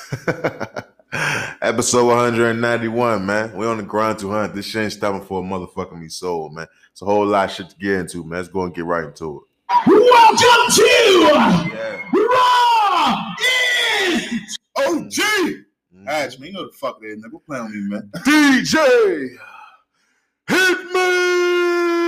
Episode 191, man. We on the grind to 100. This shit ain't stopping for a motherfucking me soul, man. It's a whole lot of shit to get into, man. Let's go and get right into it. Welcome to Raw is OG. Ash, man, you know the fuck it is, man. Go play on me, man. DJ Hitman.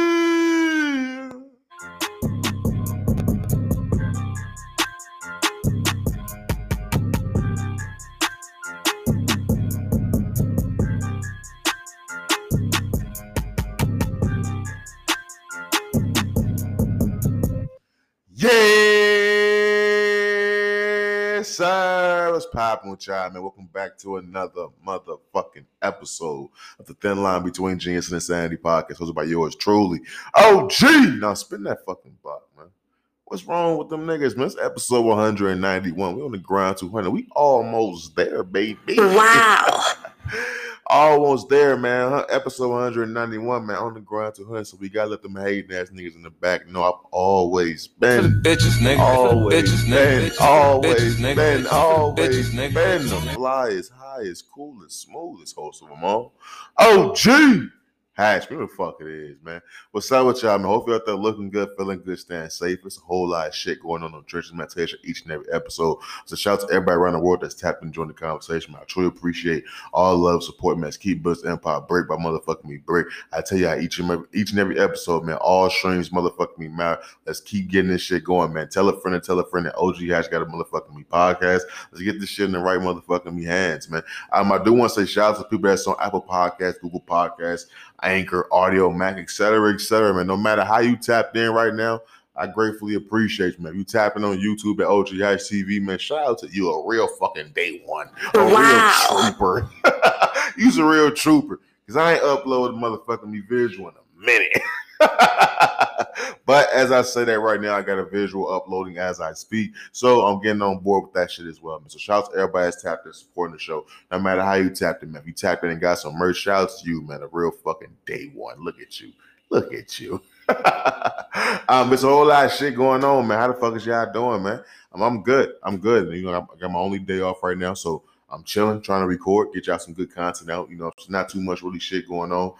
Yes, sir. What's poppin' with y'all, man? Welcome back to another motherfucking episode of the Thin Line Between Genius and Insanity podcast, hosted by yours truly, OG. Now, spin that fucking block, man. What's wrong with them niggas, man? It's episode 191. We on the grind 200. We almost there, baby. Wow. Almost there, man. Episode 191, man. On the grind 200. So we gotta let them hating ass niggas in the back know I've always been. Bitches, nigga. Always Bitches, been. nigga. Always Bitches, nigga. been. Always Bitches, nigga. been. The flyest, highest, coolest, smoothest host of them all. OG. Hash, what the fuck it is, man. What's up with y'all, man? Hope you're out there looking good, feeling good, staying safe. It's a whole lot of shit going on Churches Meditation each and every episode. So shout out to everybody around the world that's tapped and joined the conversation, man. I truly appreciate all the love, support, man. Let's keep Business Empire break by motherfucking me break. I tell you how each and every episode, man, all streams motherfucking me matter. Let's keep getting this shit going, man. Tell a friend that OG Hash got a motherfucking me podcast. Let's get this shit in the right motherfucking me hands, man. I do want to say shout out to people that's on Apple Podcasts, Google Podcasts, Anchor, Audio, Mac, etc., man. No matter how you tapped in right now, I gratefully appreciate you, man. If you tapping on YouTube at OGH TV, man, shout out to you, a real fucking day one. Real trooper. You's a real trooper. Because I ain't uploaded motherfucking me visual in a minute. But as I say that right now, I got a visual uploading as I speak. So I'm getting on board with that shit as well, man. So shout out to everybody that's tapped in supporting the show. No matter how you tapped in, man. If you tapped in and got some merch, shout out to you, man. A real fucking day one. Look at you. Look at you. It's a whole lot of shit going on, man. How the fuck is y'all doing, man? I'm good. You know, I got my only day off right now, so I'm chilling, trying to record, get y'all some good content out. You know, it's not too much really shit going on.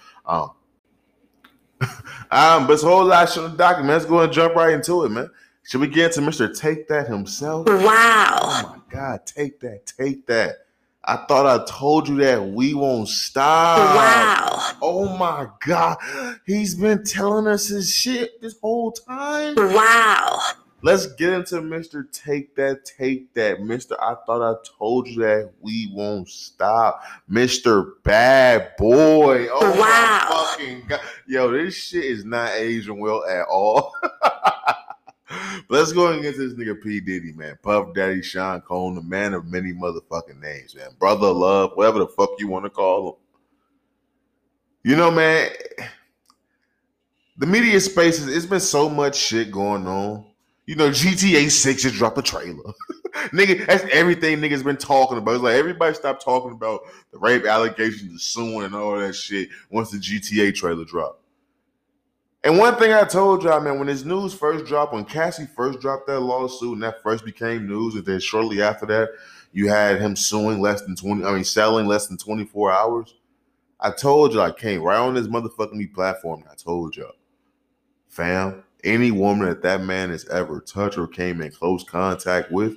But it's a whole lot of shit on the document, man. Let's go and jump right into it, man. Should we get into Mr. Take That himself? Wow. Oh my God, take that. I thought I told you that we won't stop. Wow. Oh my God. He's been telling us his shit this whole time. Wow. Let's get into Mr. Take That. Mr. I thought I told you that we won't stop. Mr. Bad Boy. Oh wow. My fucking God. Yo, this shit is not aging well at all. Let's go and get this nigga P. Diddy, man. Puff Daddy, Sean Combs, the man of many motherfucking names, man. Brother Love, whatever the fuck you want to call him. You know, man, the media spaces, it's been so much shit going on. You know, GTA 6 just dropped a trailer. Nigga, that's everything niggas been talking about. It's like everybody stopped talking about the rape allegations, the suing, and all that shit once the GTA trailer dropped. And one thing I told y'all, man, when this news first dropped, when Cassie first dropped that lawsuit and that first became news, and then shortly after that, you had him selling less than 24 hours. I told y'all, I came right on this motherfucking platform, and I told y'all, fam, any woman that man has ever touched or came in close contact with,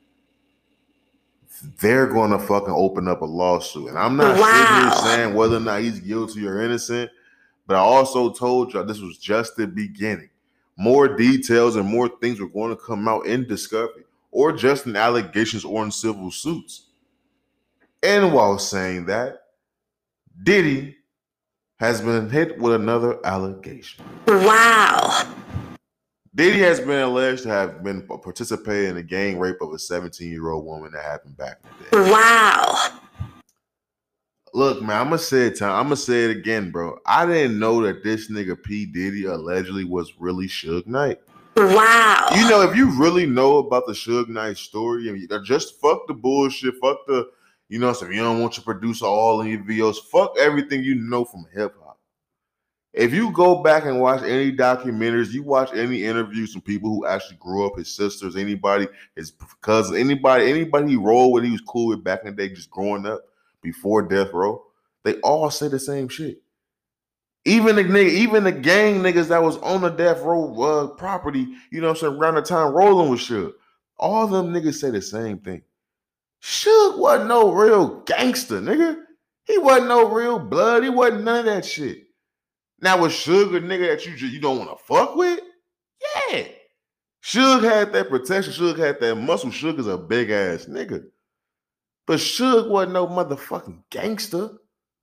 they're going to fucking open up a lawsuit. And I'm not sitting here saying whether or not he's guilty or innocent, but I also told y'all this was just the beginning. More details and more things were going to come out in discovery or just in allegations or in civil suits. And while saying that, Diddy has been hit with another allegation. Wow. Diddy has been alleged to have been participating in a gang rape of a 17-year-old woman that happened back in the day. Wow. Look, man, I'm gonna say it again, bro. I didn't know that this nigga P. Diddy allegedly was really Suge Knight. Wow. You know, if you really know about the Suge Knight story, I mean, just fuck the bullshit, fuck the, you know, so if you don't want your producer all in your videos, fuck everything you know from hip hop. If you go back and watch any documentaries, you watch any interviews from people who actually grew up, his sisters, anybody, his cousins, anybody he rolled with, he was cool with back in the day, just growing up before death row, they all say the same shit. Even the gang niggas that was on the death row property, you know what I'm saying, around the time rolling with Suge, all them niggas say the same thing. Suge wasn't no real gangster, nigga. He wasn't no real blood. He wasn't none of that shit. Now, was Suge a nigga that you don't want to fuck with? Yeah. Suge had that protection. Suge had that muscle. Suge is a big ass nigga. But Suge wasn't no motherfucking gangster.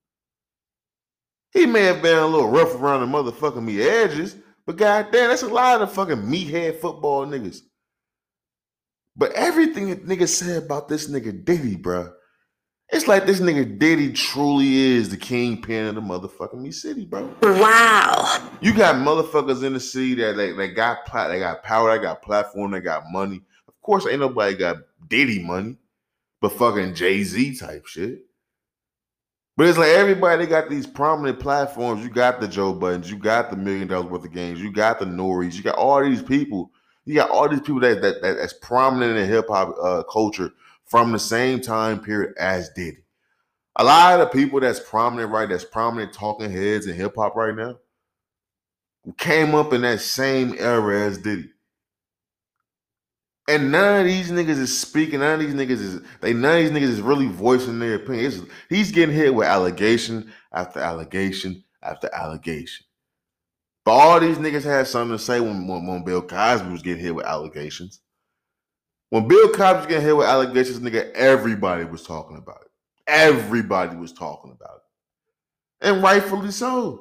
He may have been a little rough around the motherfucking me edges, but goddamn, that's a lot of fucking meathead football niggas. But everything that niggas said about this nigga Diddy, bro, it's like this nigga Diddy truly is the kingpin of the motherfucking me city, bro. Wow. You got motherfuckers in the city that they got power, they got platform, they got money. Of course, ain't nobody got Diddy money, but fucking Jay-Z type shit. But it's like everybody, they got these prominent platforms. You got the Joe Buttons, you got the $1 million worth of games, you got the Noris, you got all these people. You got all these people that's prominent in hip hop culture from the same time period as Diddy. A lot of the people that's prominent talking heads in hip hop right now came up in that same era as Diddy. And none of these niggas is speaking. None of these niggas is really voicing their opinion. He's getting hit with allegation after allegation after allegation. But all these niggas had something to say when Bill Cosby was getting hit with allegations. When Bill Cosby was getting hit with allegations, nigga, everybody was talking about it. Everybody was talking about it. And rightfully so.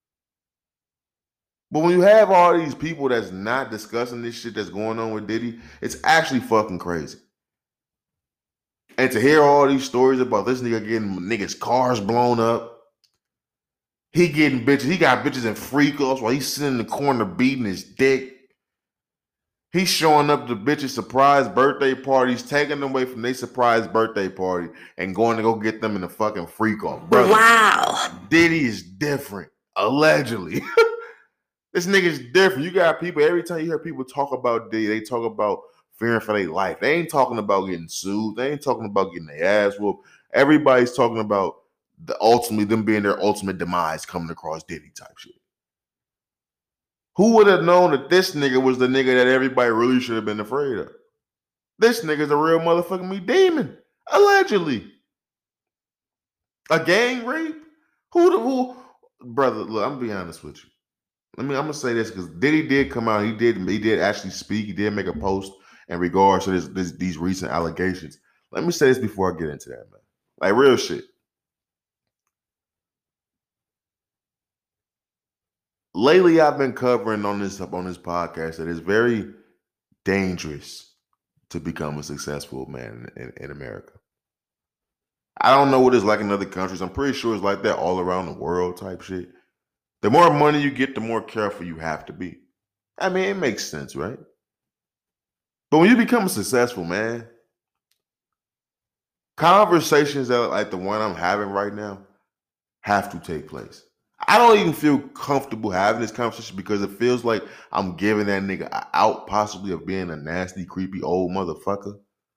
But when you have all these people that's not discussing this shit that's going on with Diddy, it's actually fucking crazy. And to hear all these stories about this nigga getting niggas' cars blown up, he getting bitches, he got bitches in freak offs while he's sitting in the corner beating his dick. He's showing up to bitches' surprise birthday parties, taking them away from their surprise birthday party and going to go get them in the fucking freak off. Brother, wow. Diddy is different, allegedly. This nigga's different. You got people, every time you hear people talk about Diddy, they talk about fearing for their life. They ain't talking about getting sued. They ain't talking about getting their ass whooped. Everybody's talking about them being their ultimate demise coming across Diddy type shit. Who would have known that this nigga was the nigga that everybody really should have been afraid of? This nigga's a real motherfucking me demon, allegedly. A gang rape? Who? Brother, look, I'm gonna be honest with you. I'm gonna say this because Diddy did come out. He did actually speak. He did make a post in regards to these recent allegations. Let me say this before I get into that, man. Like real shit. Lately, I've been covering on this podcast that it's very dangerous to become a successful man in America. I don't know what it's like in other countries. I'm pretty sure it's like that all around the world type shit. The more money you get, the more careful you have to be. I mean, it makes sense, right? But when you become a successful man, conversations that like the one I'm having right now have to take place. I don't even feel comfortable having this conversation because it feels like I'm giving that nigga an out possibly of being a nasty, creepy old motherfucker.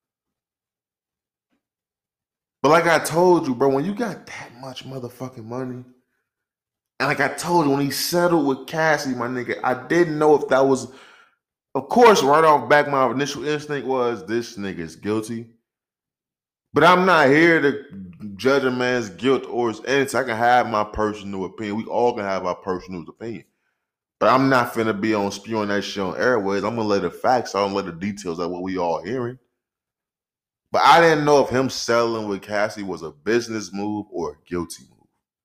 But like I told you, bro, when you got that much motherfucking money, and like I told you, when he settled with Cassie, my nigga, I didn't know if that was, of course, right off back, my initial instinct was this nigga's guilty. But I'm not here to judge a man's guilt or his innocence. I can have my personal opinion. We all can have our personal opinion. But I'm not finna be on spewing that shit on airways. I'm gonna let the facts out and let the details out what we all hearing. But I didn't know if him settling with Cassie was a business move or a guilty move.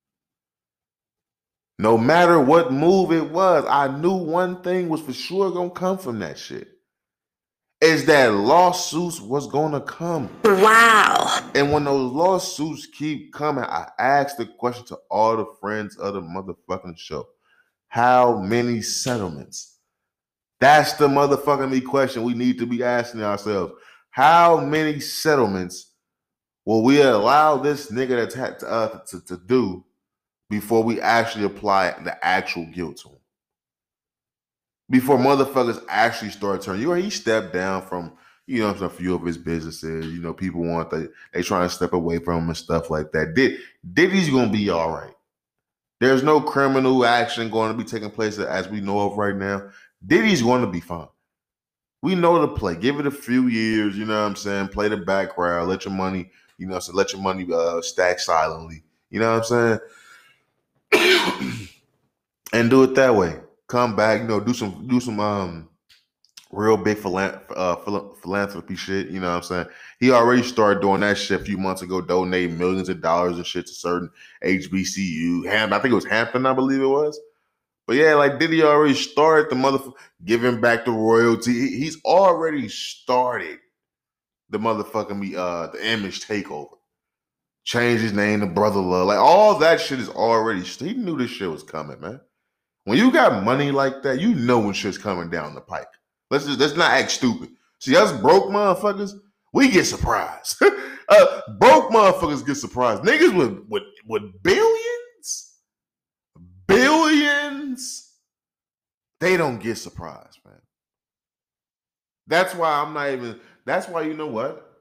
No matter what move it was, I knew one thing was for sure gonna come from that shit. Is that lawsuits was gonna come. Wow. And when those lawsuits keep coming, I asked the question to all the friends of the motherfucking show. How many settlements? That's the motherfucking question we need to be asking ourselves. How many settlements will we allow this nigga to do before we actually apply the actual guilt to him. Before motherfuckers actually start turning. He stepped down from, a few of his businesses. People they trying to step away from him and stuff like that. Diddy's gonna be all right. There's no criminal action going to be taking place as we know of right now. Diddy's going to be fine. We know the play. Give it a few years, you know what I'm saying? Play the background. Let your money, let your money stack silently. You know what I'm saying? And do it that way. Come back, do some real big philanthropy shit. You know what I'm saying? He already started doing that shit a few months ago, donating millions of dollars and shit to certain HBCU. I think it was Hampton, I believe it was. But yeah, like Diddy already started the motherfucker giving back the royalty. He's already started the motherfucking the image takeover. Changed his name to Brother Love. Like all that shit is already. He knew this shit was coming, man. When you got money like that, you know when shit's coming down the pike. Let's not act stupid. See, us broke motherfuckers, we get surprised. Broke motherfuckers get surprised. Niggas with billions, they don't get surprised, man. That's why that's why, you know what?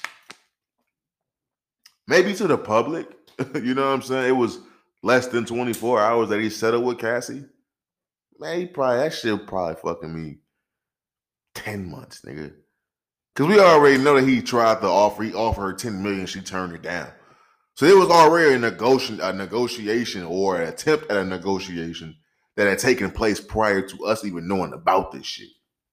Maybe to the public, you know what I'm saying? It was less than 24 hours that he settled with Cassie. Man, that shit probably fucking me 10 months, nigga. Because we already know that he tried to offer her $10 million, she turned it down. So it was already a negotiation or an attempt at a negotiation that had taken place prior to us even knowing about this shit.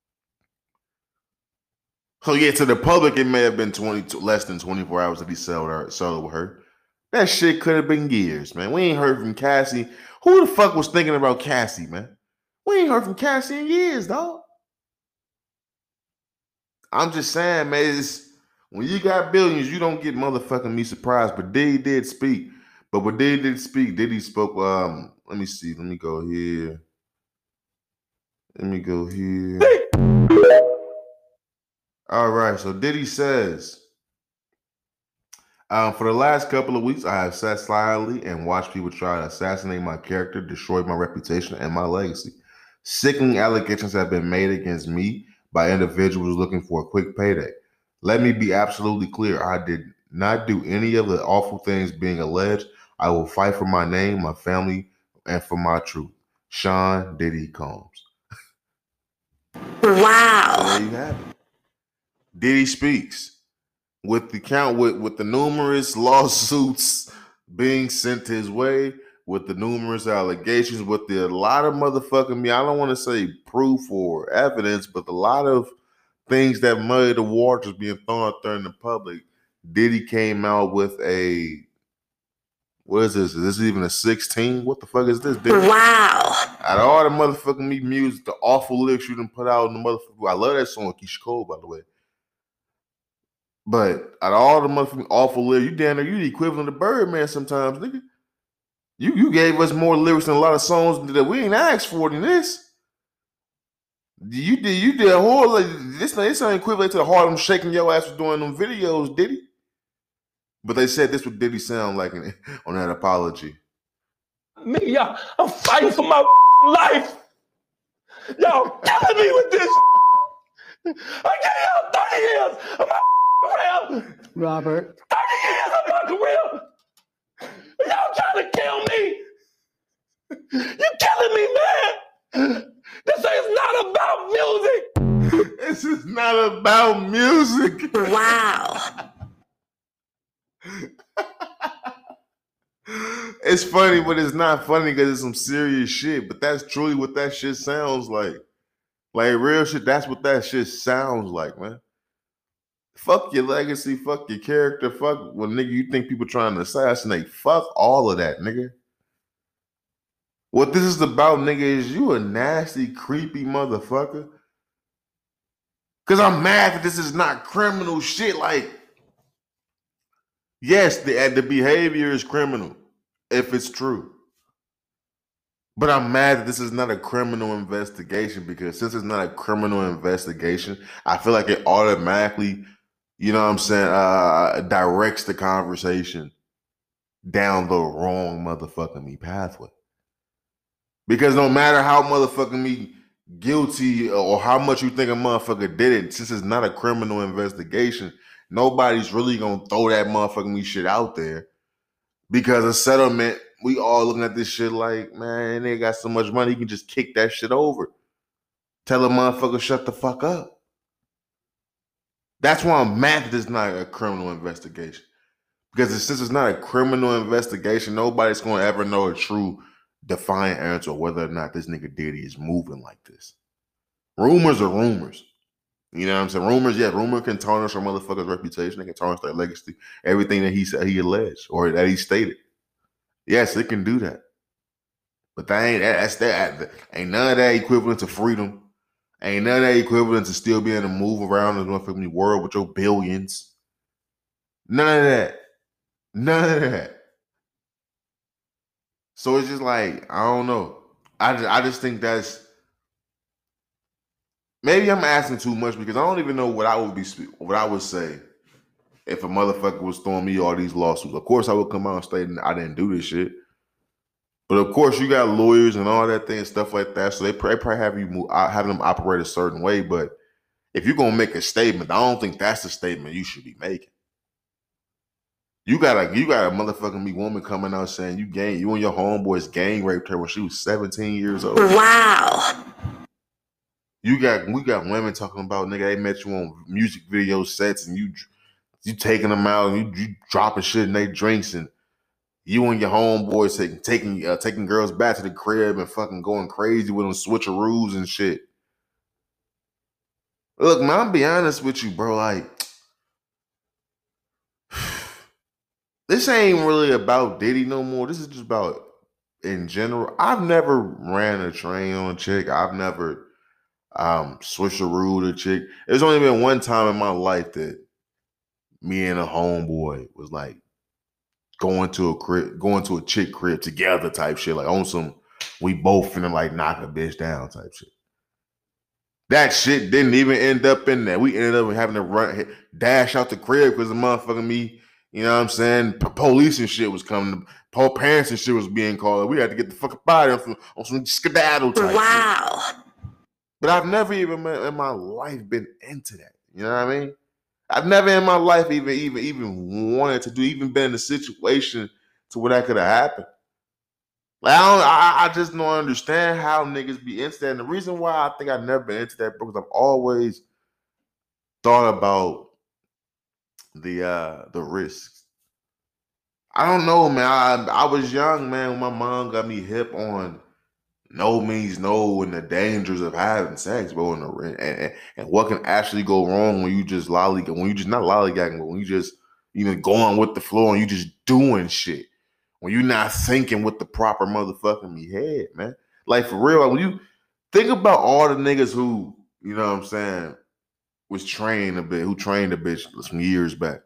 So yeah, to the public, it may have been less than 24 hours that he settled with her. That shit could have been years, man. We ain't heard from Cassie. Who the fuck was thinking about Cassie, man? We ain't heard from Cassie in years, dog. I'm just saying, man, when you got billions, you don't get motherfucking me surprised. But Diddy did speak. But when Diddy did speak, Diddy spoke, let me see. Let me go here. All right, so Diddy says, for the last couple of weeks, I have sat silently and watched people try to assassinate my character, destroy my reputation and my legacy. Sickening allegations have been made against me by individuals looking for a quick payday. Let me be absolutely clear. I did not do any of the awful things being alleged. I will fight for my name, my family, and for my truth. Sean Diddy Combs. Wow. So there you have it. Diddy speaks. With the numerous lawsuits being sent his way, with the numerous allegations, with a lot of motherfucking I don't want to say proof or evidence, but a lot of things that muddy the waters being thrown out there in the public. Diddy came out with what is this? Is this even a 16? What the fuck is this, Diddy? Wow. Out of all the motherfucking music, the awful lyrics you done put out in the motherfucker. I love that song, Keisha Cole, by the way. But out of all the motherfucking awful lyrics, you the equivalent of Birdman sometimes, nigga. You gave us more lyrics than a lot of songs that we ain't asked for than this. You did a whole this ain't equivalent to the Harlem Shaking your ass was doing them videos, Diddy. But they said this would Diddy sound like on that apology. Me, y'all, I'm fighting for my life. Y'all killing me with this. I gave y'all 30 years of my career. Robert. 30 years of my career. Y'all trying to kill me. You killing me, man. This is not about music. This is not about music. Wow. It's funny, but it's not funny because it's some serious shit. But that's truly what that shit sounds like. Like real shit, that's what that shit sounds like, man. Fuck your legacy, fuck your character, fuck what nigga you think people trying to assassinate. Fuck all of that, nigga. What this is about, nigga, is you a nasty, creepy motherfucker. Cause I'm mad that this is not criminal shit. Like, yes, the behavior is criminal if it's true. But I'm mad that this is not a criminal investigation because since it's not a criminal investigation, I feel like it automatically, you know what I'm saying, directs the conversation down the wrong motherfucking me pathway. Because no matter how motherfucking me guilty or how much you think a motherfucker did it, since it's not a criminal investigation, nobody's really gonna throw that motherfucking me shit out there. Because a settlement, we all looking at this shit like, man, they got so much money, you can just kick that shit over. Tell a motherfucker shut the fuck up. That's why I'm mad that it's not a criminal investigation. Because since it's not a criminal investigation, nobody's going to ever know a true defiant answer whether or not this nigga Diddy is moving like this. Rumors are rumors. You know what I'm saying? Rumors, yeah, rumor can tarnish a motherfucker's reputation. They can tarnish their legacy. Everything that he said, he alleged or that he stated. Yes, it can do that. But ain't none of that equivalent to freedom. Ain't none of that equivalent to still being able to move around this motherfucking world with your billions. None of that. None of that. So it's just like, I don't know. I just think that's, maybe I'm asking too much because I don't even know what I would say if a motherfucker was throwing me all these lawsuits. Of course, I would come out and state I didn't do this shit. But of course, you got lawyers and all that thing, stuff like that. So they probably have them operate a certain way. But if you're gonna make a statement, I don't think that's the statement you should be making. You got a motherfucking me woman coming out saying you and your homeboys gang raped her when she was 17 years old. Wow. We got women talking about, nigga, they met you on music video sets and you taking them out and you dropping shit in their drinks, and you and your homeboys taking girls back to the crib and fucking going crazy with them switcheroos and shit. Look, man, I'll be honest with you, bro. Like, this ain't really about Diddy no more. This is just about, in general. I've never ran a train on a chick. I've never switcherooed a chick. There's only been one time in my life that me and a homeboy was like going to a chick crib together type shit, like on some we both finna like knock a bitch down type shit. That shit didn't even end up in that. We ended up having to dash out the crib because the motherfucking me, you know what I'm saying, police and shit was coming, parents and shit was being called. We had to get the fuck up out of here on some skedaddle type shit. But I've never even in my life been into that. You know what I mean? I've never in my life even wanted to even been in a situation to where that could have happened. Like, I just don't understand how niggas be into that. And the reason why I think I've never been into that, because I've always thought about the risks. I don't know, man. I was young, man, when my mom got me hip on no means no and the dangers of having sex, bro, and what can actually go wrong when you just not lollygagging, but when you just, you know, going with the flow and you just doing shit. When you're not thinking with the proper motherfucking me head, man. Like, for real, like, when you think about all the niggas who, you know what I'm saying, who trained a bitch some years back.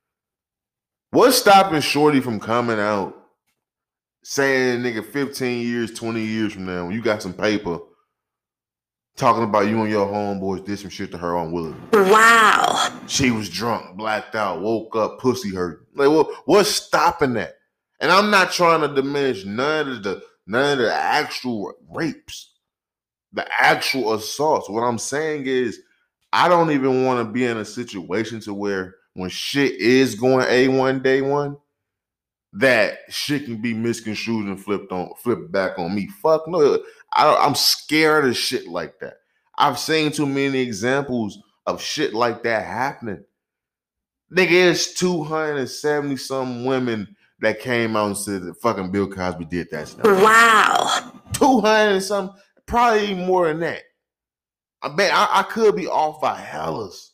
What's stopping Shorty from coming out saying, nigga, 15 years, 20 years from now, when you got some paper talking about you and your homeboys did some shit to her on Willard? Wow. She was drunk, blacked out, woke up, pussy hurt. Like, what's stopping that? And I'm not trying to diminish none of the actual rapes, the actual assaults. What I'm saying is, I don't even want to be in a situation to where when shit is going A1 day one, that shit can be misconstrued and flipped back on me. Fuck no. I'm scared of shit like that. I've seen too many examples of shit like that happening. Nigga, it's 270 some women that came out and said that fucking Bill Cosby did that stuff. Wow. 200 and some, probably even more than that. I bet I could be off by hellas.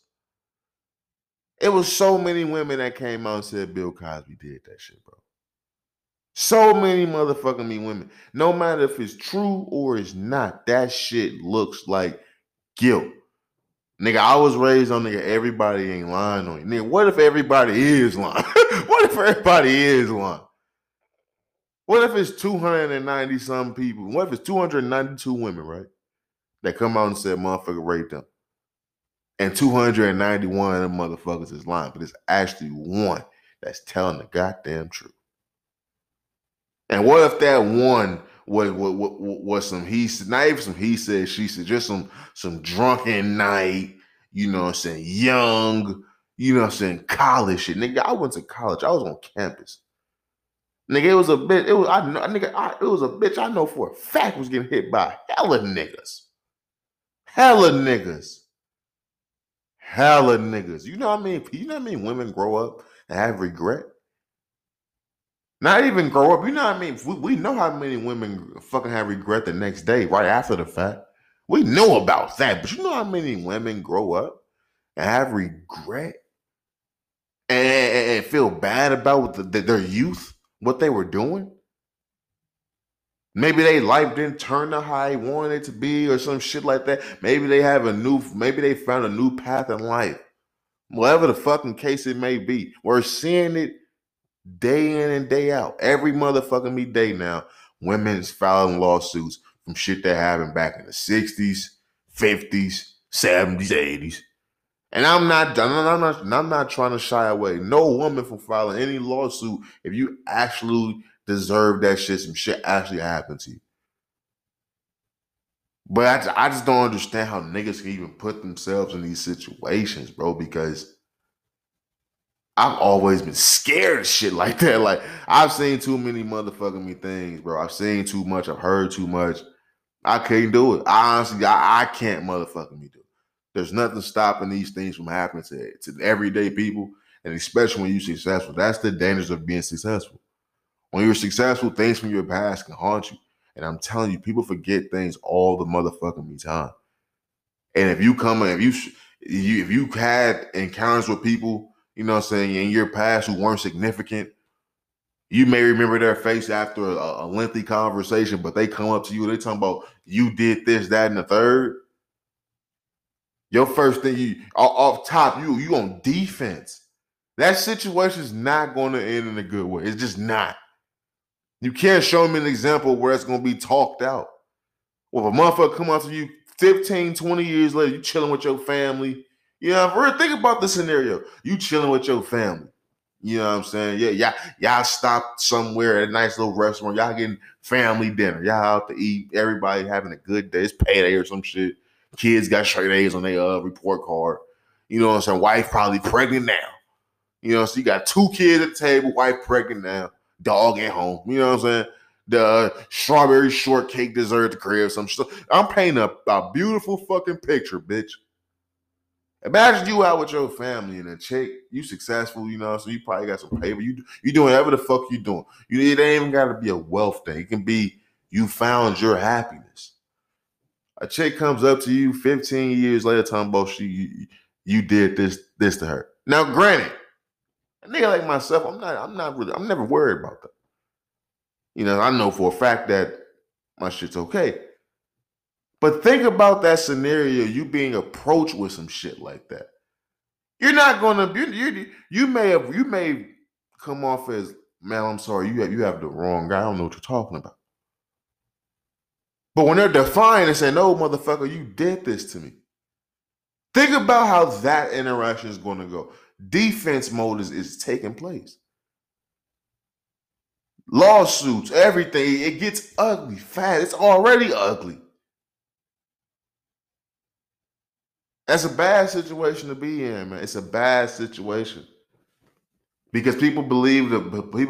It was so many women that came out and said Bill Cosby did that shit, bro. So many motherfucking me women. No matter if it's true or it's not, that shit looks like guilt. Nigga, I was raised on, nigga, everybody ain't lying on you. Nigga, what if everybody is lying? What if everybody is lying? What if it's 290 some people? What if it's 292 women, right? That come out and said motherfucker raped them. And 291 of them motherfuckers is lying. But it's actually one that's telling the goddamn truth. And what if that one was some he said, not even some he said, she said, just some drunken night, you know what I'm saying, young, you know what I'm saying, college shit. Nigga, I went to college. I was on campus. Nigga, it was a bitch. It was a bitch I know for a fact was getting hit by hella niggas. Hella niggas. Hella niggas. You know what I mean? You know what I mean? Women grow up and have regret. Not even grow up. You know what I mean? We know how many women fucking have regret the next day, right after the fact. We know about that. But you know how many women grow up and have regret and feel bad about their youth, what they were doing? Maybe their life didn't turn out how they wanted it to be or some shit like that. Maybe they found a new path in life. Whatever the fucking case it may be. We're seeing it day in and day out. Every motherfucking day now, women's filing lawsuits from shit that happened back in the 60s, 50s, 70s, 80s. And I'm not trying to shy away. No woman from filing any lawsuit if you actually deserve that shit, some shit actually happened to you. But I just don't understand how niggas can even put themselves in these situations, bro, because I've always been scared of shit like that. Like, I've seen too many motherfucking things, bro. I've seen too much. I've heard too much. I can't do it. Honestly, I can't motherfucking do it. There's nothing stopping these things from happening to everyday people, and especially when you're successful. That's the dangers of being successful. When you're successful, things from your past can haunt you. And I'm telling you, people forget things all the motherfucking time. And if you had encounters with people, you know what I'm saying, in your past who weren't significant, you may remember their face after a lengthy conversation, but they come up to you, they talking about you did this, that, and the third. Your first thing, you off top, you on defense. That situation is not going to end in a good way. It's just not. You can't show me an example where it's going to be talked out. Well, if a motherfucker come up to you 15, 20 years later, you chilling with your family. You know, think about the scenario. You chilling with your family. You know what I'm saying? Yeah, y'all stopped somewhere at a nice little restaurant. Y'all getting family dinner. Y'all out to eat. Everybody having a good day. It's payday or some shit. Kids got straight A's on their report card. You know what I'm saying? Wife probably pregnant now. You know, so you got 2 kids at the table, wife pregnant now, dog at home. You know what I'm saying? The strawberry shortcake dessert at the crib, some shit. I'm painting a beautiful fucking picture, bitch. Imagine you out with your family and a chick, you successful, you know, so you probably got some paper. You doing whatever the fuck you doing. It ain't even got to be a wealth thing. It can be you found your happiness. A chick comes up to you 15 years later talking about you did this to her. Now, granted, a nigga like myself, I'm never worried about that. You know, I know for a fact that my shit's okay. But think about that scenario, you being approached with some shit like that. You're not gonna you may come off as, man, I'm sorry, you have the wrong guy. I don't know what you're talking about. But when they're defiant and saying, no, motherfucker, you did this to me. Think about how that interaction is gonna go. Defense mode is taking place. Lawsuits, everything, it gets ugly fast. It's already ugly. That's a bad situation to be in, man. It's a bad situation because people believe the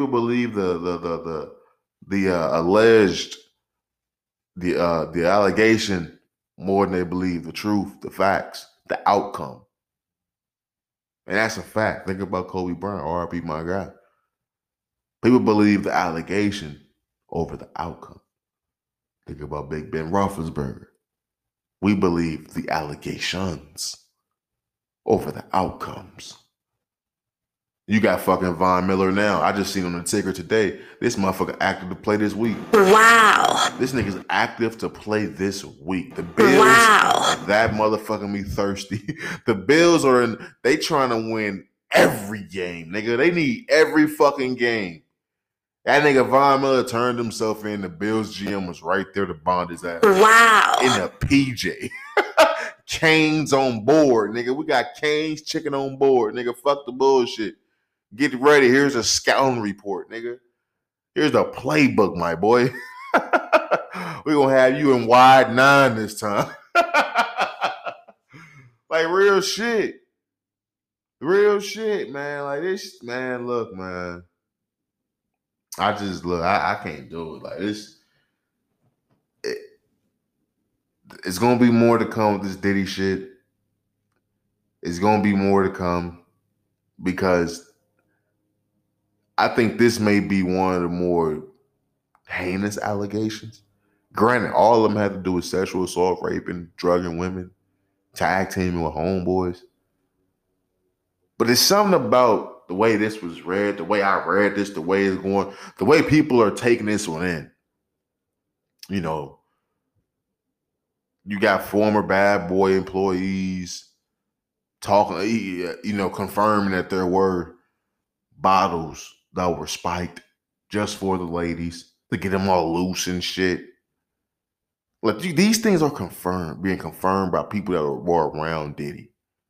alleged the allegation more than they believe the truth, the facts, the outcome, and that's a fact. Think about Kobe Bryant, R.I.P. my guy. People believe the allegation over the outcome. Think about Big Ben Roethlisberger. We believe the allegations over the outcomes. You got fucking Von Miller now. I just seen on the ticker today. This motherfucker active to play this week. Wow. This nigga's active to play this week. The Bills, that motherfucker me thirsty. The Bills they trying to win every game, nigga. They need every fucking game. That nigga Von Miller turned himself in. The Bills GM was right there to bond his ass. Wow. In a PJ. Canes on board, nigga. We got Canes chicken on board, nigga. Fuck the bullshit. Get ready. Here's a scouting report, nigga. Here's the playbook, my boy. We're gonna have you in wide 9 this time. Like real shit. Real shit, man. Like this, man, look, man. I can't do it. Like this. It's gonna be more to come with this Diddy shit. It's gonna be more to come because I think this may be one of the more heinous allegations. Granted, all of them have to do with sexual assault, raping, drugging women, tag teaming with homeboys. But it's something about the way this was read, the way I read this, the way it's going, the way people are taking this one in. You know, you got former Bad Boy employees talking, you know, confirming that there were bottles that were spiked just for the ladies to get them all loose and shit. Like these things are being confirmed by people that were around Diddy.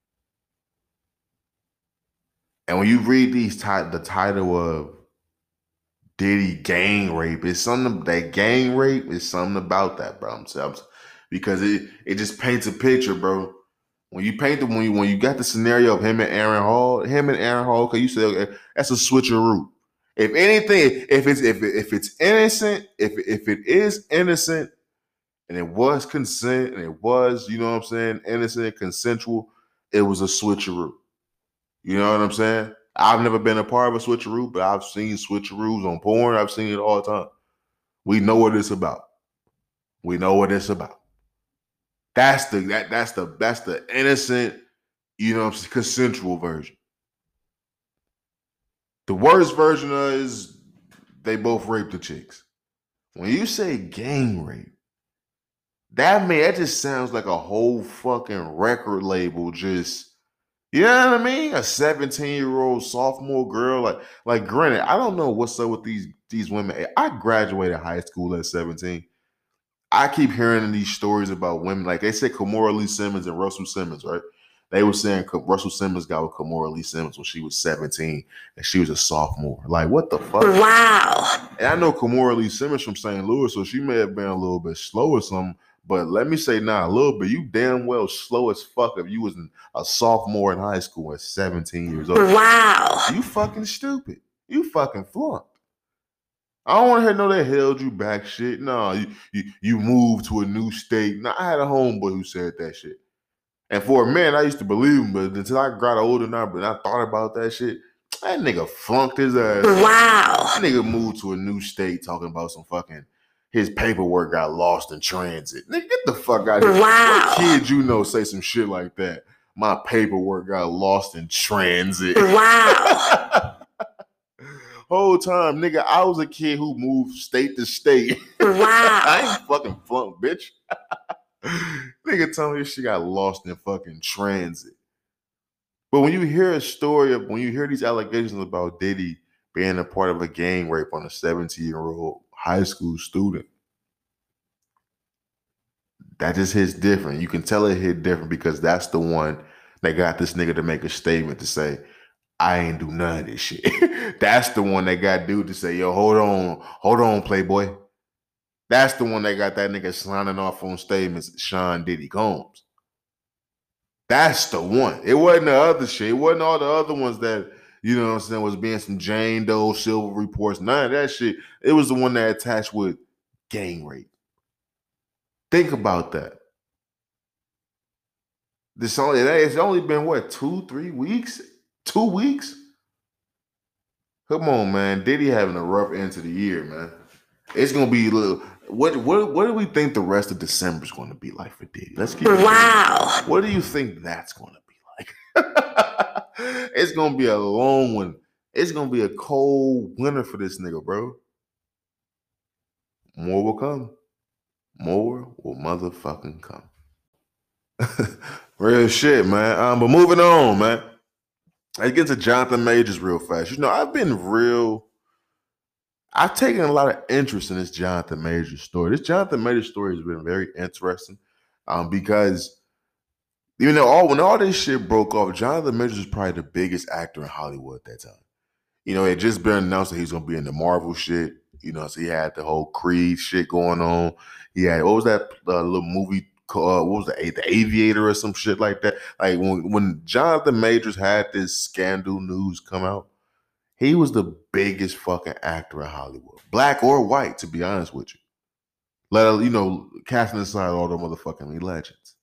And when you read the title of Diddy gang rape, it's something that gang rape is something about that, bro. Because it just paints a picture, bro. When you got the scenario of him and Aaron Hall, because you said okay, that's a switcheroo. If anything, if it's innocent, if it is innocent, and it was consent, and it was, you know what I'm saying, innocent, consensual, it was a switcheroo. You know what I'm saying? I've never been a part of a switcheroo, but I've seen switcheroos on porn. I've seen it all the time. We know what it's about. We know what it's about. That's the innocent, you know, consensual version. The worst version is they both raped the chicks. When you say gang rape, that just sounds like a whole fucking record label just, you know what I mean? A 17-year-old sophomore girl, like granted, I don't know what's up with these women. I graduated high school at 17. I keep hearing these stories about women, like they said Kimora Lee Simmons and Russell Simmons, right? They were saying Russell Simmons got with Kimora Lee Simmons when she was 17 and she was a sophomore. Like, what the fuck? Wow. And I know Kimora Lee Simmons from St. Louis, so she may have been a little bit slow or something. But let me say, a little bit. You damn well slow as fuck if you was a sophomore in high school at 17 years old. Wow. You fucking stupid. You fucking flunked. I don't want to hear no they held you back shit. No, you moved to a new state. No, I had a homeboy who said that shit. And for a man, I used to believe him, but until I got older now, but I thought about that shit, that nigga flunked his ass. Wow. That nigga moved to a new state talking about some fucking, his paperwork got lost in transit. Nigga, get the fuck out of here. Wow. What kid you know say some shit like that? My paperwork got lost in transit. Wow. Whole time, nigga, I was a kid who moved state to state. Wow. I ain't fucking flunked, bitch. Nigga told me she got lost in fucking transit. But when you hear when you hear these allegations about Diddy being a part of a gang rape on a 17-year-old high school student, that just hits different. You can tell it hit different because that's the one that got this nigga to make a statement to say, I ain't do none of this shit. That's the one that got dude to say, yo, hold on, Playboy. That's the one that got that nigga signing off on statements, Sean Diddy Combs. That's the one. It wasn't the other shit. It wasn't all the other ones that, you know what I'm saying, was being some Jane Doe, Silver reports. None of that shit. It was the one that attached with gang rape. Think about that. It's only been, what, 2-3 weeks? 2 weeks? Come on, man. Diddy having a rough end to the year, man. It's going to be a little... What do we think the rest of December is going to be like for Diddy? Let's keep it Wow. What do you think that's going to be like? It's going to be a long one. It's going to be a cold winter for this nigga, bro. More will come. More will motherfucking come. Real shit, man. But moving on, man. Let's get to Jonathan Majors real fast. You know, I've taken a lot of interest in this Jonathan Majors story. This Jonathan Majors story has been very interesting because, you know, when all this shit broke off, Jonathan Majors was probably the biggest actor in Hollywood at that time. You know, it had just been announced that he's going to be in the Marvel shit. You know, so he had the whole Creed shit going on. He had, what was that little movie called, what was the Aviator or some shit like that? Like when Jonathan Majors had this scandal news come out, he was the biggest fucking actor in Hollywood, black or white, to be honest with you. Casting aside all the motherfucking legends.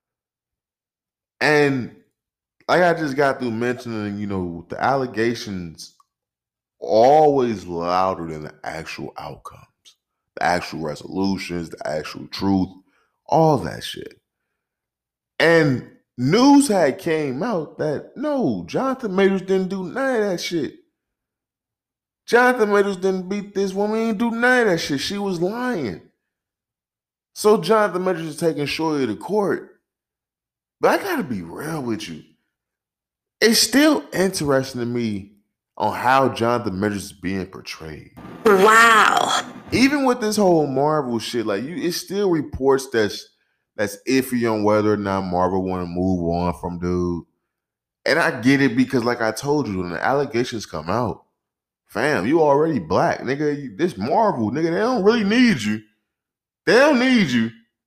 And like I just got through mentioning, the allegations always louder than the actual outcomes, the actual resolutions, the actual truth, all that shit. And news had came out that no, Jonathan Majors didn't do none of that shit. Jonathan Majors didn't beat this woman. He didn't do none of that shit. She was lying. So Jonathan Majors is taking Shorty to court. But I gotta be real with you. It's still interesting to me on how Jonathan Majors is being portrayed. Wow. Even with this whole Marvel shit, it still reports that's iffy on whether or not Marvel want to move on from dude. And I get it because, like I told you, when the allegations come out, fam, you already black, nigga. This Marvel, nigga, they don't really need you. They don't need you.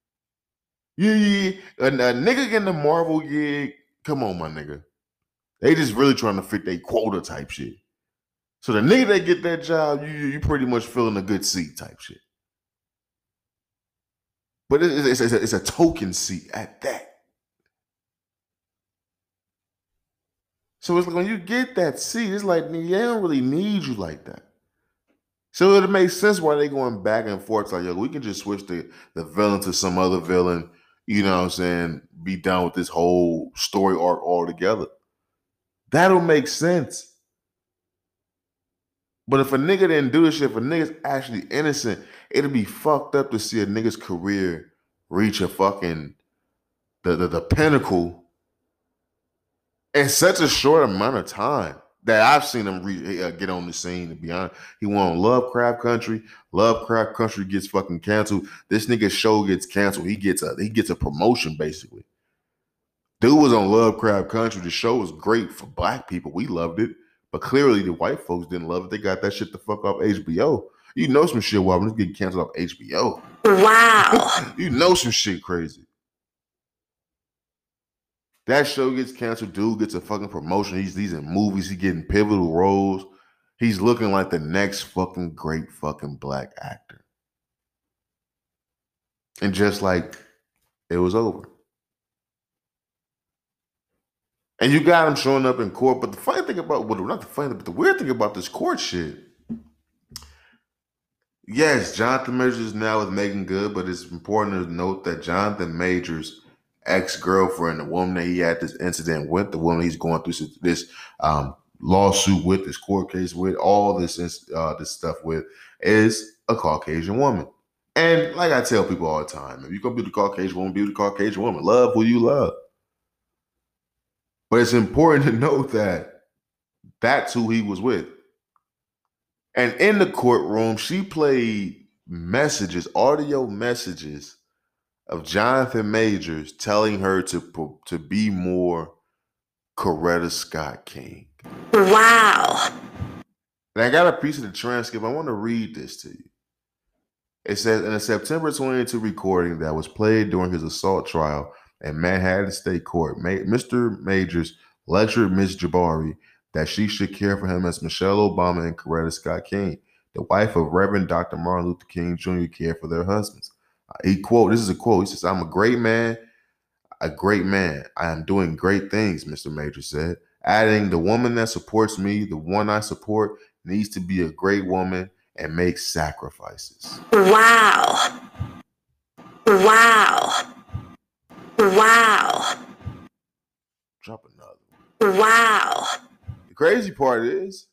A nigga getting the Marvel gig, come on, my nigga. They just really trying to fit their quota type shit. So the nigga that get that job, you pretty much filling a good seat type shit. But it's a token seat at that. So it's like when you get that seat, it's like, nigga, they don't really need you like that. So it makes sense why they going back and forth. It's like, yo, we can just switch the villain to some other villain, you know what I'm saying? Be done with this whole story arc altogether. That'll make sense. But if a nigga didn't do this shit, if a nigga's actually innocent, it'll be fucked up to see a nigga's career reach a fucking the pinnacle in such a short amount of time that I've seen him get on the scene, to be honest. He went on Lovecraft Country. Lovecraft Country gets fucking canceled. This nigga's show gets canceled. He gets a promotion, basically. Dude was on Lovecraft Country. The show was great for black people. We loved it. But clearly the white folks didn't love it. They got that shit the fuck off HBO. You know some shit when it's getting canceled off HBO. Wow. You know some shit crazy. That show gets canceled. Dude gets a fucking promotion. He's in movies. He's getting pivotal roles. He's looking like the next fucking great fucking black actor. And just like it was over. And you got him showing up in court. But the funny thing about, well, not the funny, but the weird thing about this court shit, yes, Jonathan Majors is now with Megan Good, but it's important to note that Jonathan Majors' ex-girlfriend, the woman that he had this incident with, the woman he's going through this lawsuit with, this court case with, all this stuff with, is a Caucasian woman. And like I tell people all the time, if you're going to be the Caucasian woman, be the Caucasian woman. Love who you love. But it's important to note that that's who he was with. And in the courtroom, she played audio messages of Jonathan Majors telling her to be more Coretta Scott King. Wow. And I got a piece of the transcript. I want to read this to you. It says, in a September 22 recording that was played during his assault trial in Manhattan State Court, Mr. Majors lectured Ms. Jabari that she should care for him as Michelle Obama and Coretta Scott King, the wife of Reverend Dr. Martin Luther King Jr., care for their husbands. This is a quote. He says, "I'm a great man. I am doing great things," Mr. Majors said, adding, "The woman that supports me, the one I support, needs to be a great woman and make sacrifices." Wow. Wow. Wow. Drop another. Wow. The crazy part is,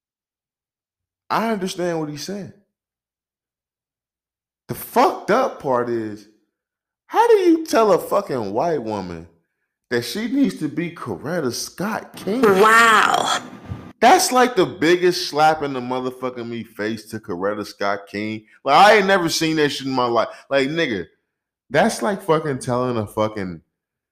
I understand what he's saying. The fucked up part is, how do you tell a fucking white woman that she needs to be Coretta Scott King? Wow. That's like the biggest slap in the motherfucking me face to Coretta Scott King. Like, I ain't never seen that shit in my life. Like, nigga, that's like telling a fucking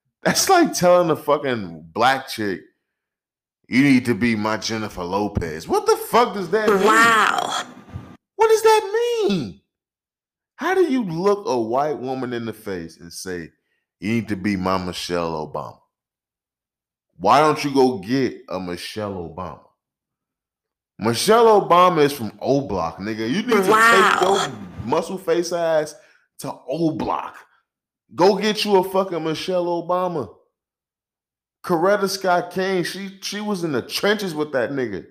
black chick, you need to be my Jennifer Lopez. What the fuck does that mean? Wow. What does that mean? How do you look a white woman in the face and say, you need to be my Michelle Obama? Why don't you go get a Michelle Obama? Michelle Obama is from O Block, nigga. You need to take your muscle face ass to O Block. Go get you a fucking Michelle Obama. Coretta Scott King, she was in the trenches with that nigga.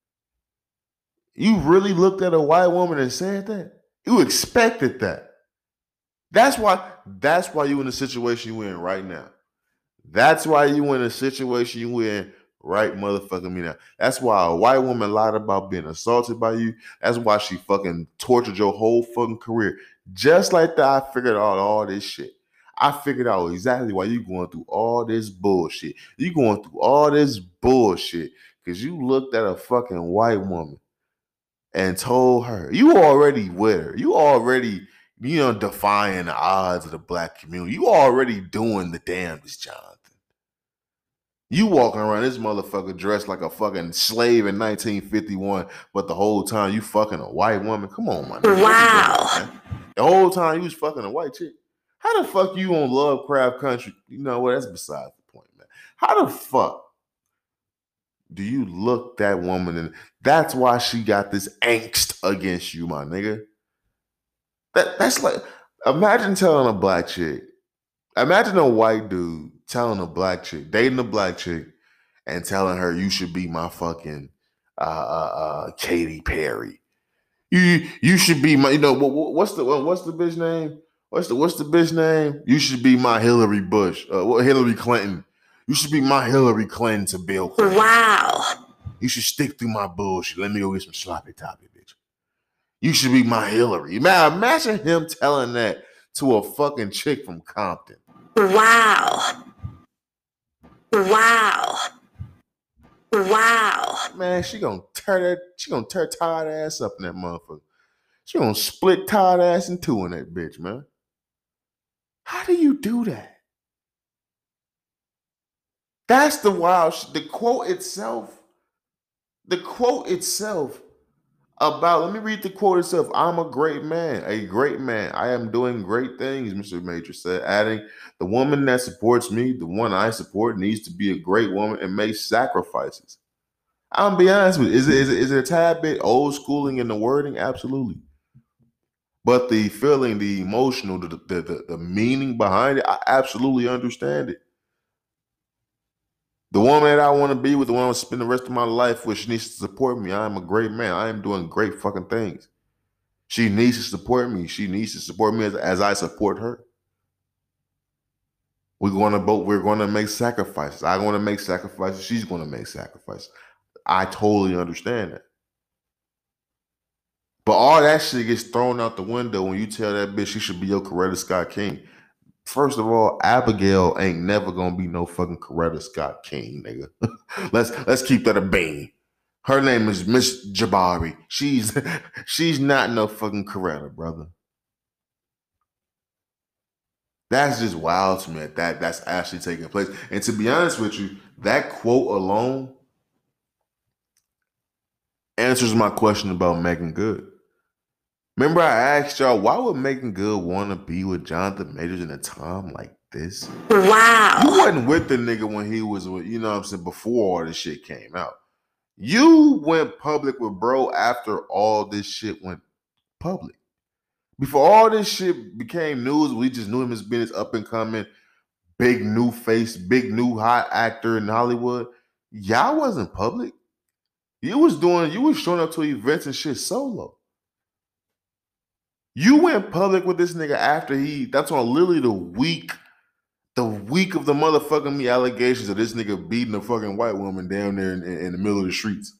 You really looked at a white woman and said that? You expected that. That's why you in the situation you in right now. That's why you in the situation you in right motherfucking me now. That's why a white woman lied about being assaulted by you. That's why she fucking tortured your whole fucking career. Just like that, I figured out all this shit. I figured out exactly why you going through all this bullshit. You going through all this bullshit because you looked at a fucking white woman and told her, you already with her. You already, defying the odds of the black community. You already doing the damnedest, Jonathan. You walking around this motherfucker dressed like a fucking slave in 1951, but the whole time you fucking a white woman. Come on, my nigga. Wow. The whole time you was fucking a white chick. How the fuck you on Lovecraft Country? You know what? That's beside the point, man. How the fuck do you look that woman and that's why she got this angst against you, my nigga? That's like, imagine telling a black chick, imagine a white dude telling a black chick, dating a black chick, and telling her you should be my fucking Katy Perry. You should be my, what's the bitch name? What's the bitch name? You should be my Hillary Bush. Hillary Clinton. You should be my Hillary Clinton to Bill Clinton. Wow. You should stick through my bullshit. Let me go get some sloppy toppy, bitch. You should be my Hillary. Man, imagine him telling that to a fucking chick from Compton. Wow. Wow. Wow. Man, she gonna tear Todd ass up in that motherfucker. She gonna split Todd ass in two in that bitch, man. How do you do that? That's the wild shit. The quote itself about, let me read the quote itself. I'm a great man. I am doing great things, Mr. Major said, adding, the woman that supports me, the one I support, needs to be a great woman and make sacrifices. I'm gonna be honest with you. Is it a tad bit old schooling in the wording? Absolutely. But the feeling, the emotional, the meaning behind it, I absolutely understand it. The woman that I want to be with, the one I want to spend the rest of my life with, she needs to support me. I am a great man. I am doing great fucking things. She needs to support me. She needs to support me as I support her. We're going to make sacrifices. I'm going to make sacrifices. She's going to make sacrifices. I totally understand that. But all that shit gets thrown out the window when you tell that bitch she should be your Coretta Scott King. First of all, Abigail ain't never gonna be no fucking Coretta Scott King, nigga. let's keep that a bean. Her name is Miss Jabari. She's not no fucking Coretta, brother. That's just wild to me that's actually taking place. And to be honest with you, that quote alone answers my question about Meagan Good. Remember I asked y'all, why would Meagan Good want to be with Jonathan Majors in a time like this? Wow. You wasn't with the nigga when he was with, before all this shit came out. You went public with bro after all this shit went public. Before all this shit became news, we just knew him as being this up and coming, big new face, big new hot actor in Hollywood. Y'all wasn't public. You was showing up to events and shit solo. You went public with this nigga after that's on literally the week of the motherfucking me allegations of this nigga beating a fucking white woman down there in the middle of the streets.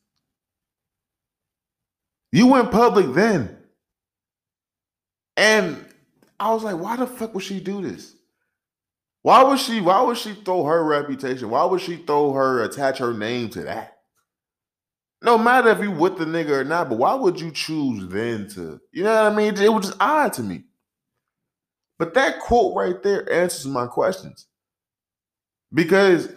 You went public then. And I was like, why the fuck would she do this? Why would she throw her reputation? Why would she attach her name to that? No matter if you with the nigga or not, but why would you choose then to, you know what I mean? It was just odd to me. But that quote right there answers my questions. Because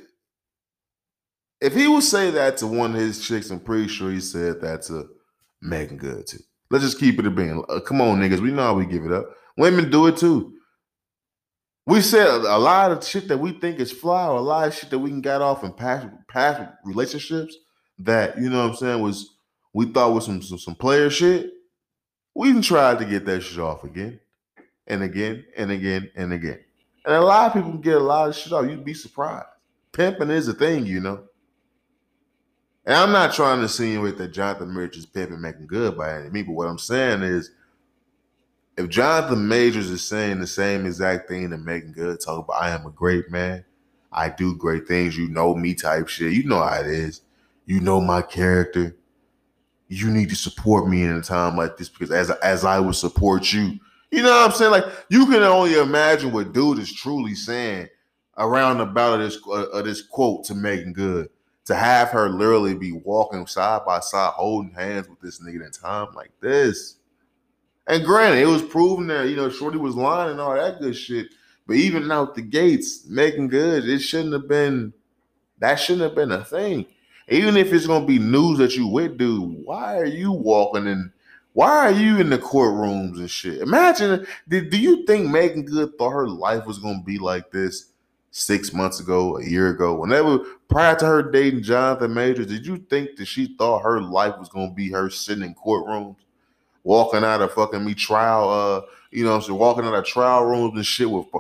if he would say that to one of his chicks, I'm pretty sure he said that to Meagan Good too. Let's just keep it a being. Come on, niggas. We know how we give it up. Women do it too. We said a lot of shit that we think is fly, or a lot of shit that we can get off in past relationships that, you know what I'm saying, we thought was some player shit. We even tried to get that shit off again and again and again and again. And a lot of people get a lot of shit off. You'd be surprised. Pimping is a thing, you know. And I'm not trying to insinuate that Jonathan Majors is pimping making good by any means, but what I'm saying is, if Jonathan Majors is saying the same exact thing that Megan Good talk about, I am a great man, I do great things, you know me type shit, you know how it is. You know my character. You need to support me in a time like this because as I would support you. You know what I'm saying? Like, you can only imagine what dude is truly saying around about this quote to Megan Good. To have her literally be walking side by side, holding hands with this nigga in a time like this. And granted, it was proven that, you know, Shorty was lying and all that good shit. But even out the gates, Megan Good, that shouldn't have been a thing. Even if it's gonna be news that you with, dude, why are you walking in? Why are you in the courtrooms and shit? Imagine, do you think Megan Good thought her life was gonna be like this 6 months ago, a year ago, whenever prior to her dating Jonathan Majors? Did you think that she thought her life was gonna be her sitting in courtrooms, walking out of fucking trial? You know, so walking out of trial rooms and shit with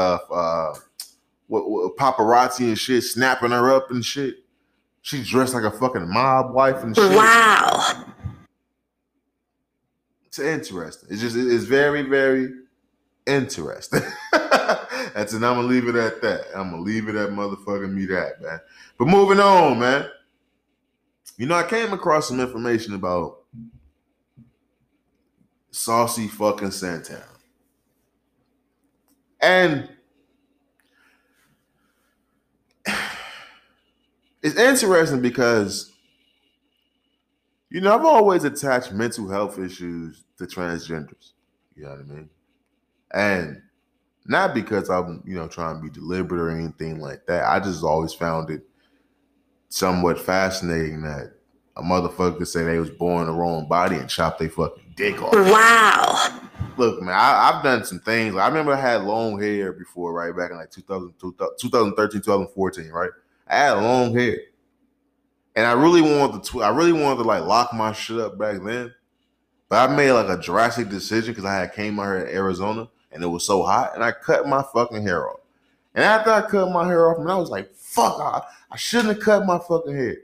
paparazzi and shit, snapping her up and shit. She dressed like a fucking mob wife and shit. Wow. It's interesting. It's very, very interesting. And I'm gonna leave it at that. I'm gonna leave it at motherfucking me that, man. But moving on, man. You know, I came across some information about Saucy fucking Santana. And it's interesting because, you know, I've always attached mental health issues to transgenders. You know what I mean? And not because I'm, you know, trying to be deliberate or anything like that. I just always found it somewhat fascinating that a motherfucker could say they was born in the wrong body and chop their fucking dick off. Wow. Look, man, I've done some things. I remember I had long hair before, right? Back in like 2013, 2014, right? I had long hair. And I really wanted to like lock my shit up back then. But I made like a drastic decision because I had came out here in Arizona and it was so hot, and I cut my fucking hair off. And after I cut my hair off, and I was like, fuck, I shouldn't have cut my fucking hair.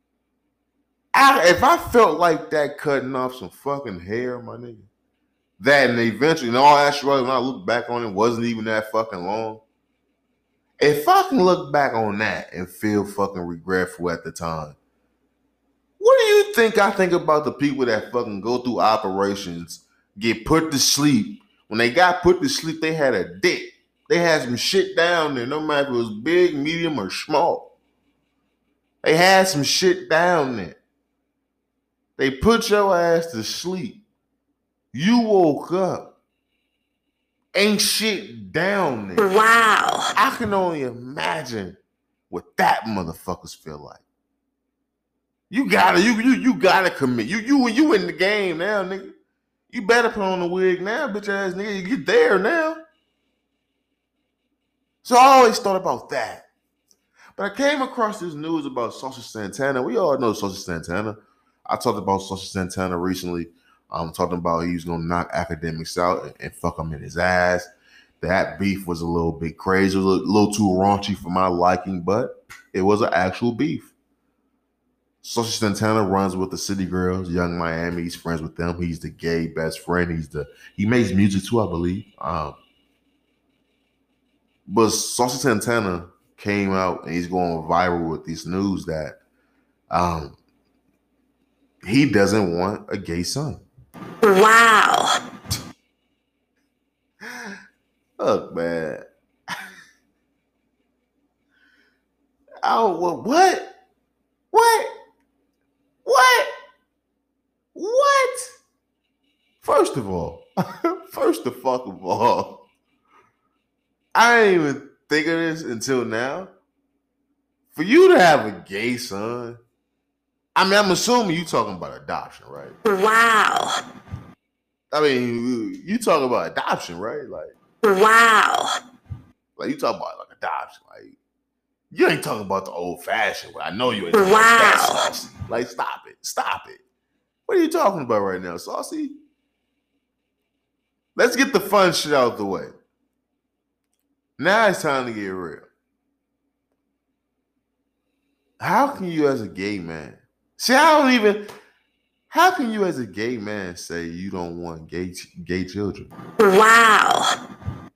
If I felt like that cutting off some fucking hair, my nigga, that and eventually, in all actuality, when I look back on it, wasn't even that fucking long. If I can look back on that and feel fucking regretful at the time, what do you think I think about the people that fucking go through operations, get put to sleep? When they got put to sleep, they had a dick. They had some shit down there, no matter if it was big, medium, or small. They had some shit down there. They put your ass to sleep. You woke up. Ain't shit down there. Wow. I can only imagine what that motherfuckers feel like. You gotta commit. You in the game now, nigga. You better put on the wig now, bitch ass nigga. You there now. So I always thought about that. But I came across this news about Saucy Santana. We all know Saucy Santana. I talked about Saucy Santana recently. I'm talking about he was gonna knock academics out and fuck him in his ass. That beef was a little bit crazy. It was a little too raunchy for my liking, but it was an actual beef. Saucy Santana runs with the City Girls, Young Miami. He's friends with them. He's the gay best friend. He makes music too, I believe. But Saucy Santana came out and he's going viral with this news that he doesn't want a gay son. Wow. Look, man. Oh, what? First of all, I didn't even think of this until now. For you to have a gay son, I mean, I'm assuming you talking about adoption, right? Wow. I mean, you talking about adoption, right? Like you talking about like adoption, like you ain't talking about the old fashioned way. I know you ain't talking about that saucy. Like, stop it. What are you talking about right now, Saucy? Let's get the fun shit out of the way. Now it's time to get real. How can you as a gay man? See, how can you as a gay man say you don't want gay children? Wow.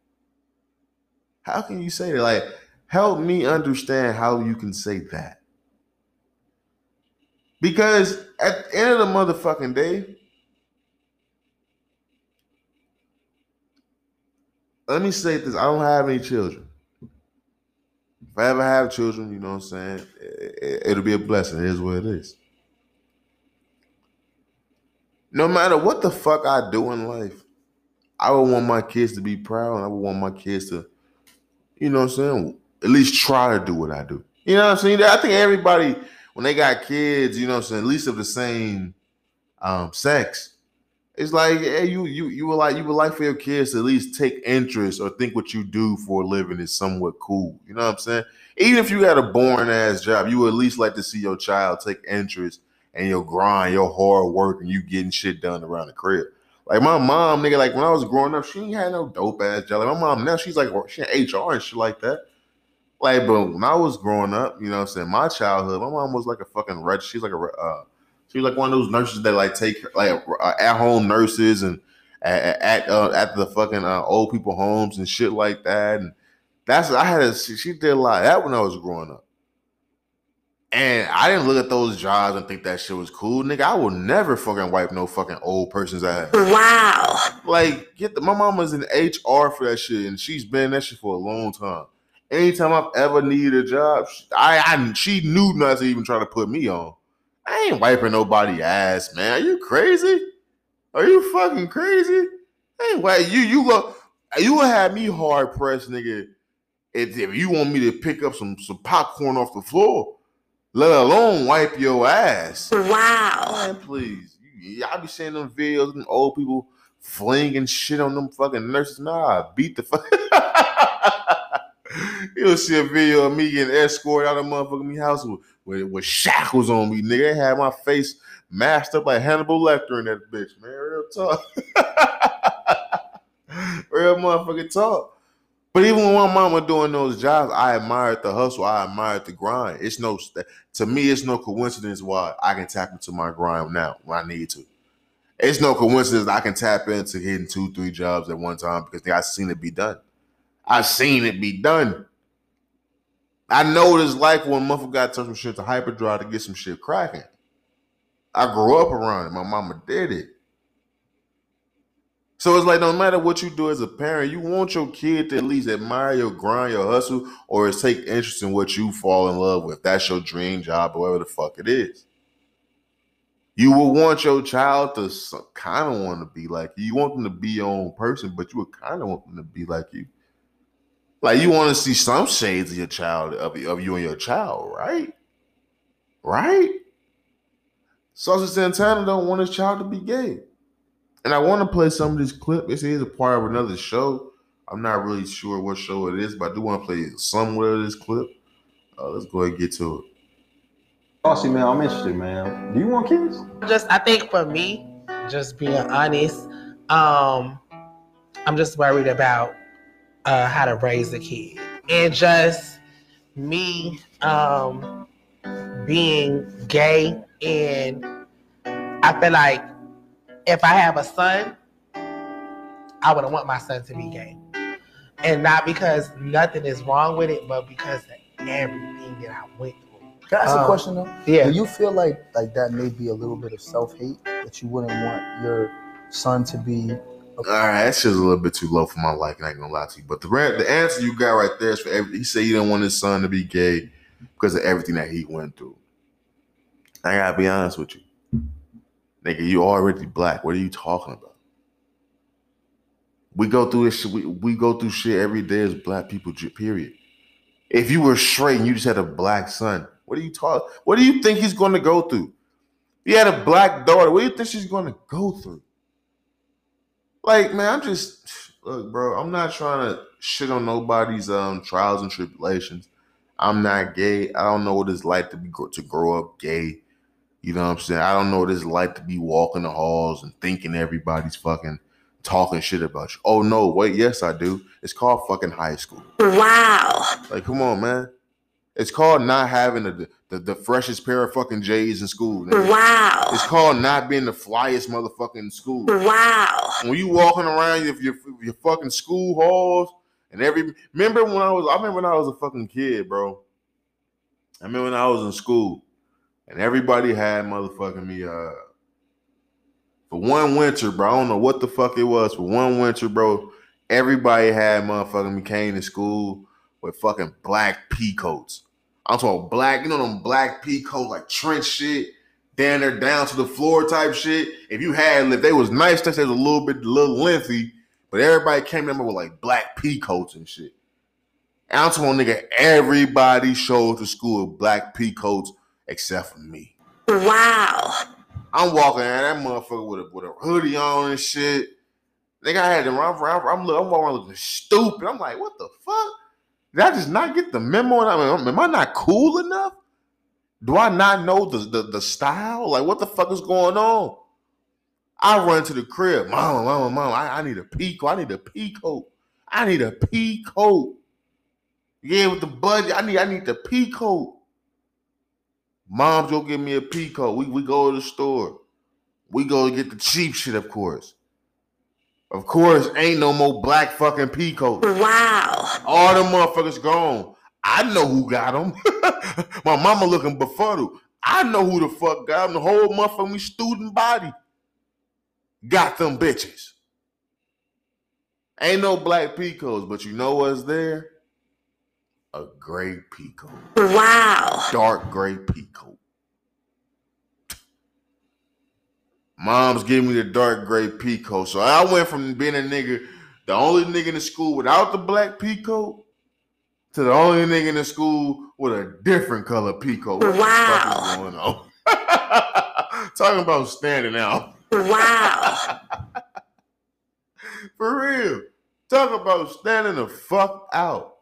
How can you say that? Like, help me understand how you can say that. Because at the end of the motherfucking day, let me say this. I don't have any children. If I ever have children, you know what I'm saying? It'll be a blessing. It is what it is. No matter what the fuck I do in life, I would want my kids to be proud, and I would want my kids to, you know what I'm saying, at least try to do what I do. You know what I'm saying? I think everybody, when they got kids, you know what I'm saying, at least of the same sex, it's like, hey, you would like for your kids to at least take interest or think what you do for a living is somewhat cool. You know what I'm saying? Even if you got a boring ass job, you would at least like to see your child take interest in your grind, your hard work, and you getting shit done around the crib. Like my mom, nigga, like when I was growing up, she ain't had no dope ass job. Like my mom now, she's like, she in HR and shit like that. Like, but when I was growing up, you know what I'm saying, my childhood, my mom was like a fucking wretch. She's like she was like one of those nurses that like take like at home nurses and at the fucking old people homes and shit like that. And she did a lot of that when I was growing up. And I didn't look at those jobs and think that shit was cool. Nigga, I will never fucking wipe no fucking old person's ass. Wow. Like, my mama's in HR for that shit, and she's been in that shit for a long time. Anytime I've ever needed a job, she knew not to even try to put me on. I ain't wiping nobody's ass, man. Are you crazy? Are you fucking crazy? Anyway, you will have me hard pressed, nigga, if you want me to pick up some popcorn off the floor, let alone wipe your ass. Wow. Man, please. I be seeing them videos of them old people flinging shit on them fucking nurses. Nah, beat the fuck. You'll see a video of me getting escorted out of motherfucking house with shackles on me, nigga. They had my face masked up like Hannibal Lecter in that bitch, man. Real talk. Real motherfucking talk. But even when my mama doing those jobs, I admired the hustle. I admired the grind. To me, it's no coincidence why I can tap into my grind now when I need to. It's no coincidence I can tap into hitting 2-3 jobs at one time because I've seen it be done. I've seen it be done. I know what it's like when a motherfucker got to touch some shit to hyperdrive to get some shit cracking. I grew up around it. My mama did it. So it's like no matter what you do as a parent, you want your kid to at least admire your grind, your hustle, or take interest in what you fall in love with. That's your dream job, or whatever the fuck it is. You will want your child to kind of want to be like you. You want them to be your own person, but you would kind of want them to be like you. Like you want to see some shades of your child, of you and your child, right? Right? Saucy Santana don't want his child to be gay. And I want to play some of this clip. This is a part of another show. I'm not really sure what show it is, but I do want to play somewhere of this clip. Let's go ahead and get to it. Saucy, man, I'm interested, man. Do you want kids? I think for me, just being honest, I'm just worried about how to raise a kid. And just me being gay, and I feel like if I have a son, I would want my son to be gay. And not because nothing is wrong with it, but because of everything that I went through. Can I ask a question though? Yeah. Do you feel like that may be a little bit of self-hate, that you wouldn't want your son to be? All right, that's just a little bit too low for my liking. I ain't gonna lie to you. But the answer you got right there is for everything. He said he didn't want his son to be gay because of everything that he went through. I gotta be honest with you. Nigga, you already black. What are you talking about? We go through this shit. We go through shit every day as black people, period. If you were straight and you just had a black son, what do you think he's going to go through? You had a black daughter. What do you think she's going to go through? Like, man, I'm just look, bro. I'm not trying to shit on nobody's trials and tribulations. I'm not gay. I don't know what it's like to grow up gay. You know what I'm saying? I don't know what it's like to be walking the halls and thinking everybody's fucking talking shit about you. Oh no, wait, yes I do. It's called fucking high school. Wow. Like, come on, man. It's called not having the freshest pair of fucking J's in school. Nigga. Wow. It's called not being the flyest motherfucker in school. Wow. When you walking around your fucking school halls and remember when I was a fucking kid, bro. I remember when I was in school and everybody had motherfucking me for one winter, bro. I don't know what the fuck it was. For one winter, bro, everybody had motherfucking me came to school with fucking black pea coats. I'm talking black, you know them black pea coats, like trench shit, down there down to the floor type shit. If they was nice, they was a little lengthy, but everybody came in with like black pea coats and shit. And I'm talking, nigga, everybody showed to school with black pea coats except for me. Wow. I'm walking out that motherfucker with a hoodie on and shit. Nigga, I had to I'm walking around looking stupid. I'm like, what the fuck? Did I just not get the memo? Am I not cool enough? Do I not know the style? Like, what the fuck is going on? I run to the crib. Mom, I need a pea coat. I need a pea coat. I need a pea coat. Yeah, with the budget, I need the pea coat. Mom's go give me a pea coat. We go to the store. We go get the cheap shit, of course. Of course, ain't no more black fucking pea coats. Wow. All them motherfuckers gone. I know who got them. My mama looking befuddled. I know who the fuck got them. The whole motherfucking student body got them bitches. Ain't no black pea coats, but you know what's there? A gray pea coat. Wow. Dark gray pea coat. Mom's giving me the dark gray pea coat. So I went from being a nigga, the only nigga in the school without the black pea coat, to the only nigga in the school with a different color pea coat. What the fuck is going on? Talking about standing out. Wow. For real. Talk about standing the fuck out.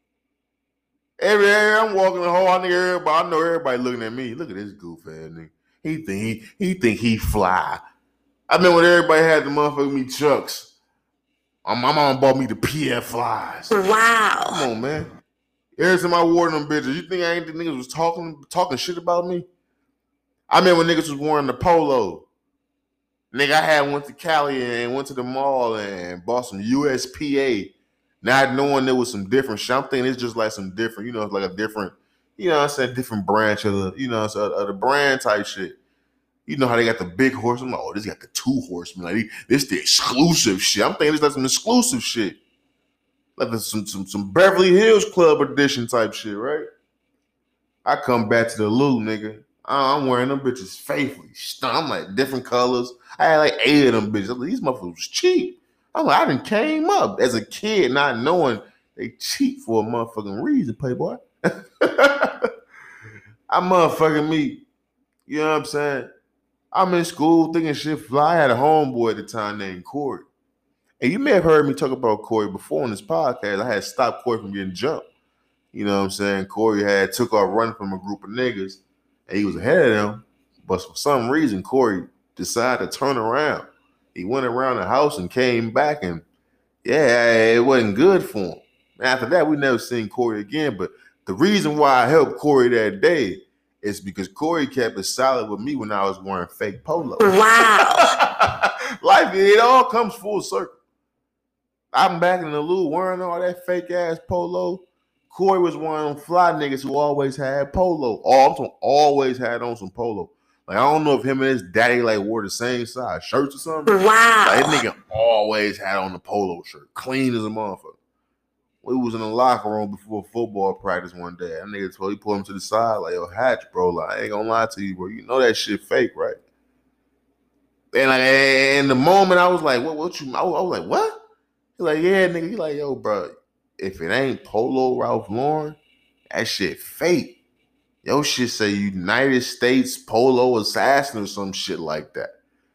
Every day I'm walking the hall, I know everybody looking at me. Look at this goof ass nigga. He think he fly. I remember when everybody had the motherfucking me Chucks. My mama bought me the PF flies. Wow. Come on, man. Every time I wore them bitches, you think I ain't the niggas was talking shit about me? I remember when niggas was wearing the polo. Nigga, I went to Cali and went to the mall and bought some USPA, not knowing there was some different shit. I'm thinking it's just like some different, you know, it's like a different, you know what I'm saying, different branch of the, you know, of the brand type shit. You know how they got the big horse? I'm like, oh, this got the 2 horsemen. Like, this the exclusive shit. I'm thinking it's like some exclusive shit. Like some Beverly Hills Club edition type shit, right? I come back to the Lou, nigga. I'm wearing them bitches faithfully. I'm like different colors. I had like 8 of them bitches. Like, these motherfuckers was cheap. I'm like, I done came up as a kid not knowing they cheap for a motherfucking reason, Playboy. I motherfucking me. You know what I'm saying? I'm in school thinking shit fly. I had a homeboy at the time named Corey. And you may have heard me talk about Corey before on this podcast. I had stopped Corey from getting jumped. You know what I'm saying? Corey had took off running from a group of niggas. And he was ahead of them. But for some reason, Corey decided to turn around. He went around the house and came back. And yeah, it wasn't good for him. After that, we never seen Corey again. But the reason why I helped Corey that day is because Corey kept it solid with me when I was wearing fake polo. Wow. Life, it all comes full circle. I'm back in the Lou wearing all that fake ass polo. Corey was one of them fly niggas who always had polo. Always had on some polo. Like, I don't know if him and his daddy like wore the same size shirts or something. Wow. Like, that nigga always had on the polo shirt. Clean as a motherfucker. We was in the locker room before football practice one day. That nigga he pulled him to the side like, yo, Hatch, bro, like, I ain't gonna lie to you, bro. You know that shit fake, right? And like, in the moment, I was like, what you, I was like, what? He like, yeah, nigga. He like, yo, bro, if it ain't Polo Ralph Lauren, that shit fake. Yo shit say United States Polo Assassin or some shit like that.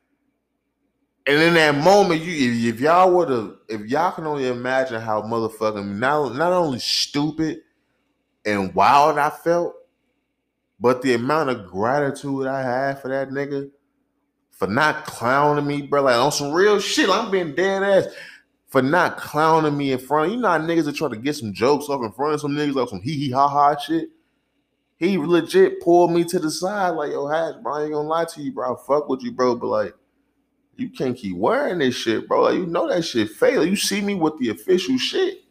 And in that moment, if y'all can only imagine how motherfucking not only stupid and wild I felt, but the amount of gratitude I had for that nigga for not clowning me, bro. Like on some real shit. I'm being dead ass for not clowning me in front. You know how niggas that try to get some jokes off in front of some niggas like some hee hee ha ha shit. He legit pulled me to the side like, yo, Hatch, bro, I ain't gonna lie to you, bro. I fuck with you, bro, but like, you can't keep wearing this shit, bro. Like, you know that shit fail. You see me with the official shit.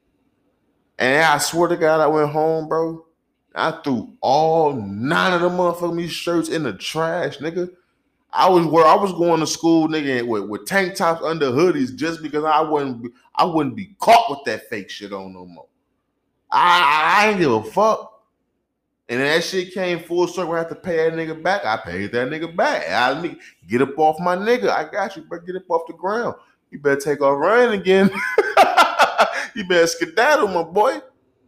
And I swear to God, I went home, bro. I threw all 9 of the motherfucking shirts in the trash, nigga. I was going to school, nigga, with tank tops under hoodies just because I wouldn't be caught with that fake shit on no more. I ain't give a fuck. And that shit came full circle. I had to pay that nigga back. I paid that nigga back. I get up off my nigga. I got you, bro. Get up off the ground. You better take off running again. You better skedaddle, my boy.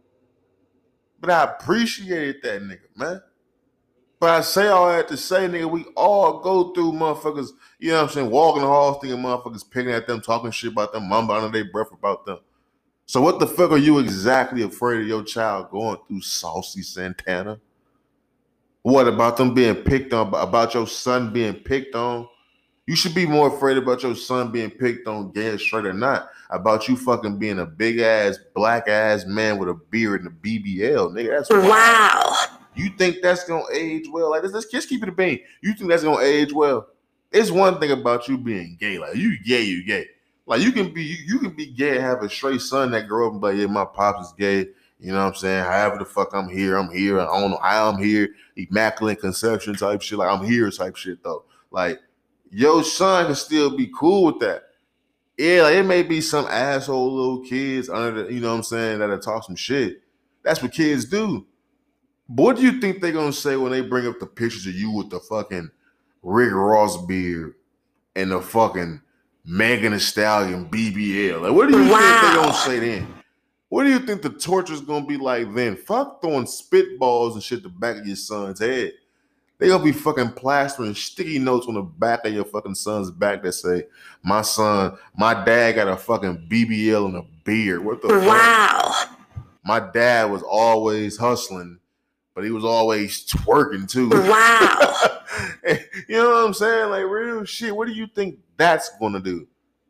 But I appreciated that nigga, man. But I say all that to say, nigga, we all go through motherfuckers, you know what I'm saying, walking the halls thinking motherfuckers picking at them, talking shit about them, mumbling under their breath about them. So what the fuck are you exactly afraid of your child going through, Saucy Santana? What about them being picked on, about your son being picked on? You should be more afraid about your son being picked on, gay or straight or not, about you fucking being a big-ass, black-ass man with a beard and a BBL, nigga. That's Wow. You think that's going to age well? Like, let's just keep it a bean. You think that's going to age well? It's one thing about you being gay. Like, you gay. Like, you can be gay and have a straight son that grow up and be like, yeah, my pops is gay. You know what I'm saying? However the fuck I'm here. I don't know how I'm here. Immaculate conception type shit. Like, I'm here type shit, though. Like, your son can still be cool with that. Yeah, like, it may be some asshole little kids under the, you know what I'm saying, that'll talk some shit. That's what kids do. But what do you think they're going to say when they bring up the pictures of you with the fucking Rick Ross beard and the fucking Megan Thee Stallion BBL? Like, what do you think they're going to say then? What do you think the torture's going to be like then? Fuck throwing spitballs and shit to the back of your son's head. They going to be fucking plastering sticky notes on the back of your fucking son's back that say, my dad got a fucking BBL and a beard. What the fuck? My dad was always hustling, but he was always twerking too. Wow. You know what I'm saying? Like, real shit. What do you think that's going to do?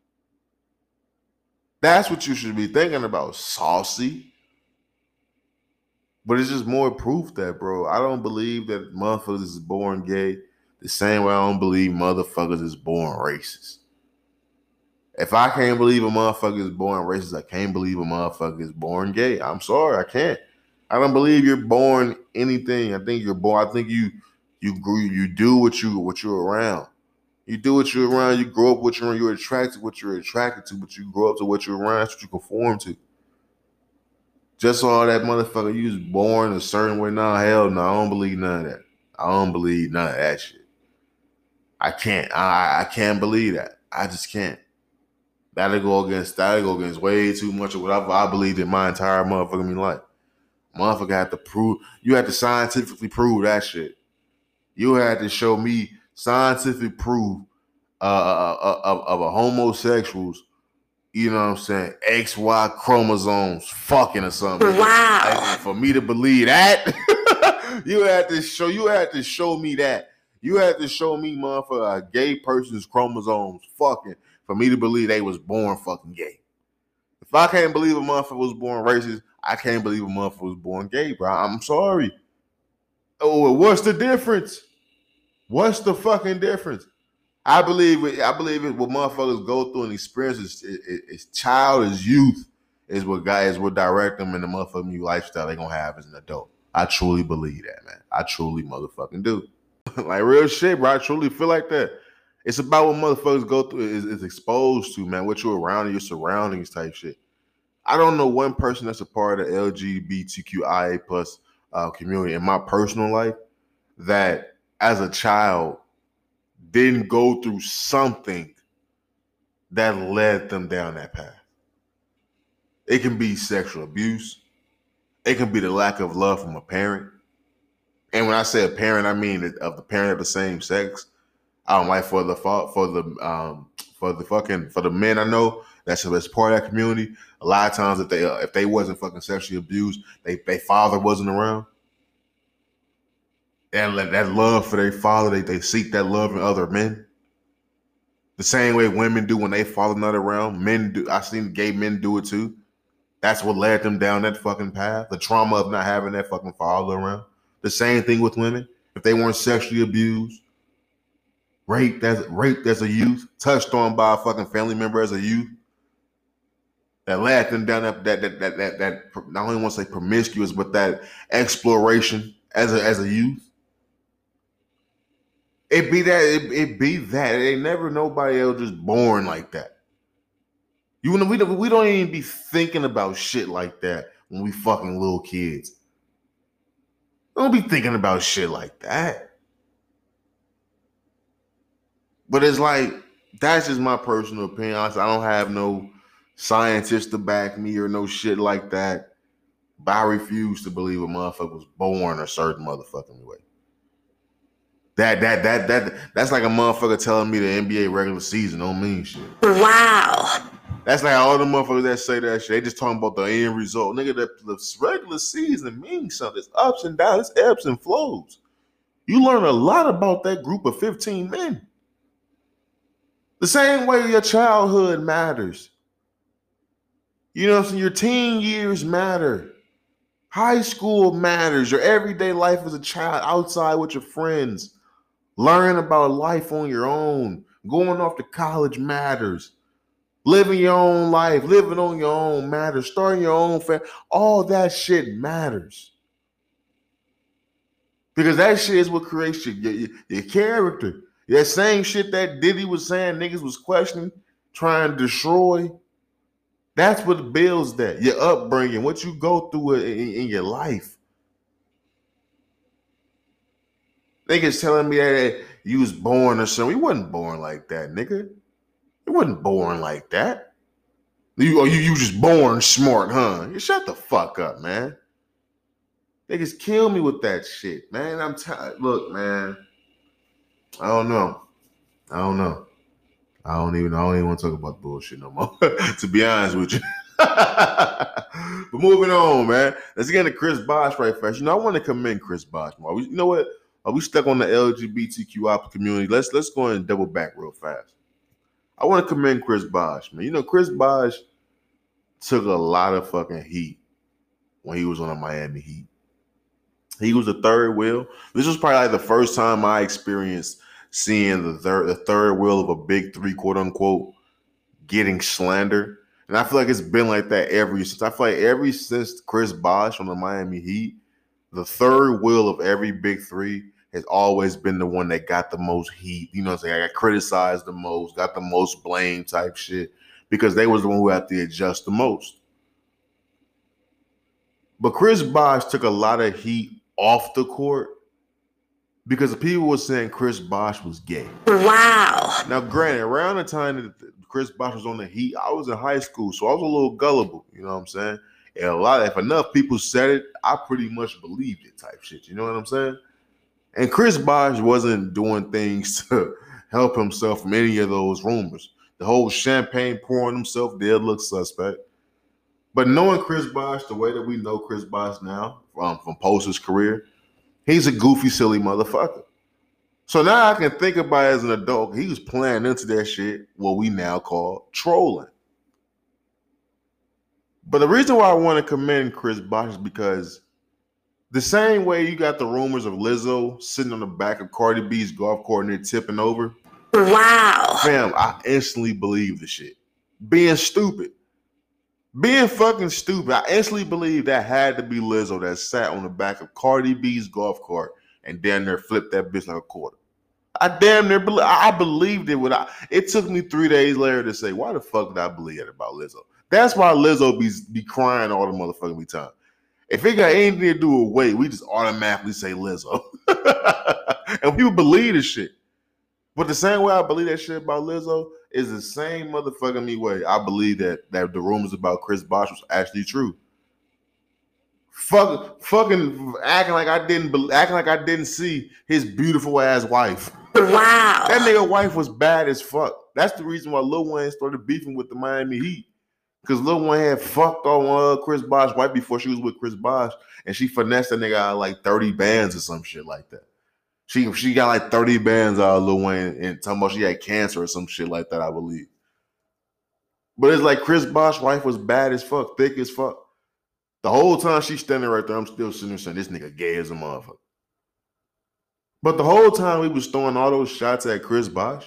That's what you should be thinking about, Saucy. But it's just more proof that, bro, I don't believe that motherfuckers is born gay the same way I don't believe motherfuckers is born racist. If I can't believe a motherfucker is born racist, I can't believe a motherfucker is born gay. I'm sorry, I can't. I don't believe you're born anything. I think you're born. I think you do what you're around. You do what you're around. You grow up what you're around. You're attracted to what you're attracted to, but you grow up to what you're around. That's what you conform to. Just all that motherfucker, you was born a certain way. No, hell no, I don't believe none of that. I don't believe none of that shit. I can't. I can't believe that. I just can't. That'll go against way too much of what I believed in my entire motherfucking life. Motherfucker had to prove, you had to scientifically prove that shit. You had to show me scientific proof of a homosexual's, you know what I'm saying, XY chromosomes fucking or something. Wow. And for me to believe that, you had to show me that. You had to show me, motherfucker, a gay person's chromosomes fucking for me to believe they was born fucking gay. If I can't believe a motherfucker was born racist, I can't believe a motherfucker was born gay, bro. I'm sorry. Oh, what's the difference? What's the fucking difference? I believe it. What motherfuckers go through and experience is child, is youth, is what direct them in the motherfucking lifestyle they gonna have as an adult. I truly believe that, man. I truly motherfucking do. Like, real shit, bro. I truly feel like that. It's about what motherfuckers go through, is exposed to, man. What you're around and your surroundings type shit. I don't know one person that's a part of the LGBTQIA plus community in my personal life that as a child didn't go through something that led them down that path. It can be sexual abuse. It can be the lack of love from a parent. And when I say a parent, I mean of the parent of the same sex. I don't like for the men I know that's part of that community. A lot of times, if they wasn't fucking sexually abused, they father wasn't around. And that love for their father, they seek that love in other men. The same way women do when they father not around. Men do. I've seen gay men do it too. That's what led them down that fucking path. The trauma of not having that fucking father around. The same thing with women. If they weren't sexually abused, raped as a youth, touched on by a fucking family member as a youth, that led them down that not only want to say promiscuous, but that exploration as a youth. It be that. It ain't never nobody else just born like that. We don't even be thinking about shit like that when we fucking little kids. We don't be thinking about shit like that. But it's like, that's just my personal opinion. Honestly, I don't have no scientists to back me or no shit like that. But I refuse to believe a motherfucker was born a certain motherfucking way. That's like a motherfucker telling me the NBA regular season don't mean shit. Wow. That's like all the motherfuckers that say that shit. They just talking about the end result. Nigga, the regular season means something. It's ups and downs. It's ebbs and flows. You learn a lot about that group of 15 men. The same way your childhood matters. You know what I'm saying? Your teen years matter. High school matters. Your everyday life as a child outside with your friends. Learning about life on your own. Going off to college matters. Living your own life. Living on your own matters. Starting your own family. All that shit matters. Because that shit is what creates your character. That same shit that Diddy was saying niggas was questioning, trying to destroy. That's what builds that. Your upbringing, what you go through in your life. Niggas telling me that you was born or something. You wasn't born like that, nigga. You wasn't born like that. You just born smart, huh? You shut the fuck up, man. Niggas kill me with that shit, man. I'm tired. Look, man. I don't know. I don't even want to talk about bullshit no more. To be honest with you. But moving on, man. Let's get into Chris Bosh right fast. You know, I want to commend Chris Bosh more. You know what? Are we stuck on the LGBTQI community? Let's go and double back real fast. I want to commend Chris Bosh, man. You know, Chris Bosh took a lot of fucking heat when he was on the Miami Heat. He was the third wheel. This was probably like the first time I experienced seeing the third wheel of a big three, quote unquote, getting slandered. And I feel like it's been like that ever since Chris Bosh on the Miami Heat, the third wheel of every big three has always been the one that got the most heat. You know what I'm saying? I got criticized the most, got the most blame type shit, because they was the one who had to adjust the most. But Chris Bosh took a lot of heat off the court because the people were saying Chris Bosh was gay. Wow. Now, granted, around the time that Chris Bosh was on the Heat, I was in high school, so I was a little gullible. You know what I'm saying? And if enough people said it, I pretty much believed it type shit. You know what I'm saying? And Chris Bosh wasn't doing things to help himself from any of those rumors. The whole champagne pouring himself did look suspect. But knowing Chris Bosh the way that we know Chris Bosh now, from post his career, he's a goofy, silly motherfucker. So now I can think about it as an adult. He was playing into that shit, what we now call trolling. But the reason why I want to commend Chris Bosh is because the same way you got the rumors of Lizzo sitting on the back of Cardi B's golf court and they're tipping over. Wow. Fam, I instantly believe the shit. Being stupid. Being fucking stupid. I instantly believe that had to be Lizzo that sat on the back of Cardi B's golf cart and damn near flipped that bitch like a quarter. I believed it. It took me 3 days later to say, why the fuck did I believe that about Lizzo? That's why Lizzo be crying all the motherfucking time. If it got anything to do with weight, we just automatically say Lizzo. And people believe this shit. But the same way I believe that shit about Lizzo is the same motherfucking way I believe that the rumors about Chris Bosh was actually true. Fucking acting like I didn't see his beautiful ass wife. Wow. That nigga wife was bad as fuck. That's the reason why Lil Wayne started beefing with the Miami Heat. Because Lil Wayne had fucked on Chris Bosh right before she was with Chris Bosh, and she finessed that nigga out like 30 bands or some shit like that. She got like 30 bands out of Lil Wayne and talking about she had cancer or some shit like that, I believe. But it's like Chris Bosh's wife was bad as fuck, thick as fuck. The whole time she's standing right there, I'm still sitting there saying, this nigga gay as a motherfucker. But the whole time we was throwing all those shots at Chris Bosh,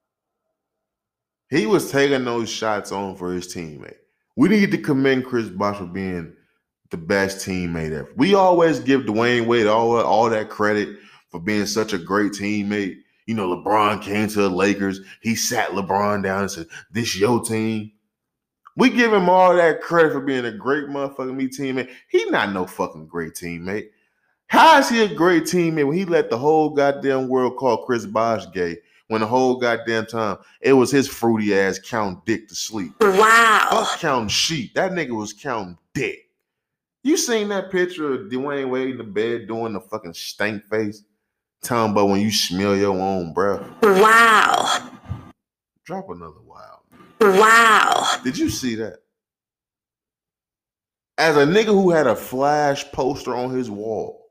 he was taking those shots on for his teammate. We need to commend Chris Bosh for being the best teammate ever. We always give Dwayne Wade all that credit for being such a great teammate. You know, LeBron came to the Lakers. He sat LeBron down and said, this your team. We give him all that credit for being a great motherfucking teammate. He not no fucking great teammate. How is he a great teammate when he let the whole goddamn world call Chris Bosh gay when the whole goddamn time it was his fruity ass counting dick to sleep? Wow. Fuck counting sheep. That nigga was counting dick. You seen that picture of Dwayne Wade in the bed doing the fucking stank face? Talking about when you smell your own breath. Wow. Drop another wow. Wow. Did you see that? As a nigga who had a Flash poster on his wall,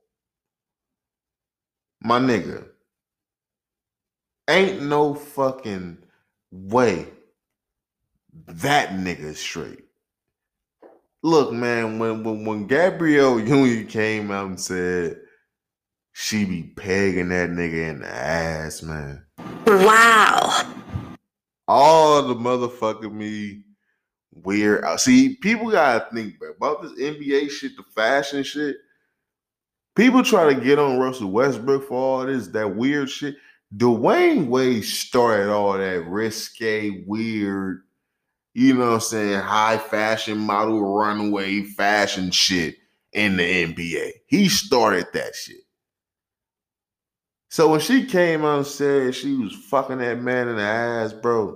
my nigga, ain't no fucking way that nigga straight. Look, man, when Gabrielle Union came out and said she be pegging that nigga in the ass, man. Wow. All the motherfucking me weird. See, people gotta think about this NBA shit, the fashion shit. People try to get on Russell Westbrook for all this, that weird shit. Dwayne Wade started all that risque, weird, you know what I'm saying, high fashion model runway fashion shit in the NBA. He started that shit. So when she came out and said she was fucking that man in the ass, bro,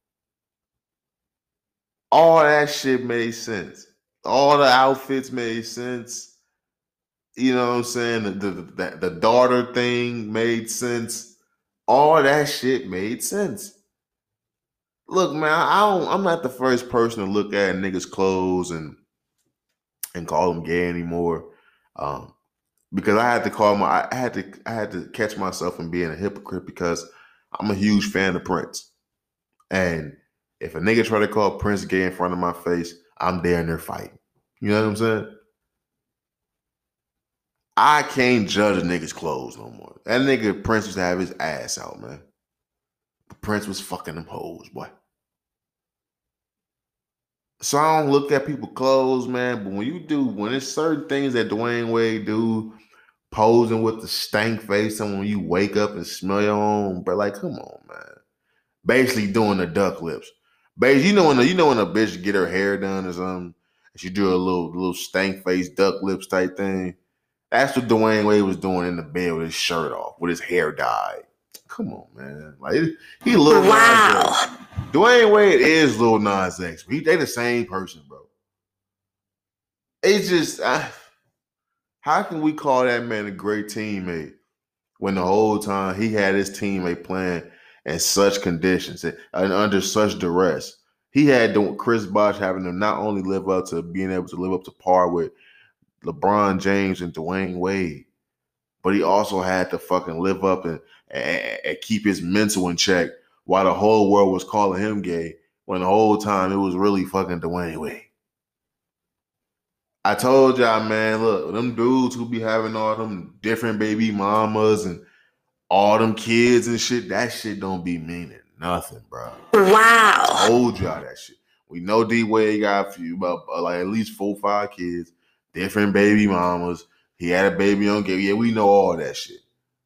all that shit made sense. All the outfits made sense. You know what I'm saying? The daughter thing made sense. All that shit made sense. Look, man, I'm not the first person to look at niggas' clothes and call them gay anymore. Because I had to catch myself from being a hypocrite because I'm a huge fan of Prince. And if a nigga try to call Prince gay in front of my face, I'm there and they're fighting. You know what I'm saying? I can't judge a nigga's clothes no more. That nigga Prince used to have his ass out, man. Prince was fucking them hoes, boy. So I don't look at people's clothes, man. But when it's certain things that Dwayne Wade do, posing with the stank face, and when you wake up and smell your own, but like, come on, man. Basically doing the duck lips. Basically, you know when a bitch get her hair done or something, and she do a little stank face duck lips type thing. That's what Dwayne Wade was doing in the bed with his shirt off, with his hair dyed. Come on, man. Like he Lil Nas X. Dwayne Wade is Lil Nas X. They the same person, bro. It's just how can we call that man a great teammate when the whole time he had his teammate playing in such conditions and under such duress? He had Chris Bosh having to not only live up to being able to live up to par with LeBron James and Dwayne Wade, but he also had to fucking live up and keep his mental in check while the whole world was calling him gay when the whole time it was really fucking Dwayne Wade. I told y'all, man, look, them dudes who be having all them different baby mamas and all them kids and shit, that shit don't be meaning nothing, bro. Wow. I told y'all that shit. We know D-Wade got a few, about like at least 4 or 5 kids, different baby mamas. He had a baby on gay. Yeah, we know all that shit.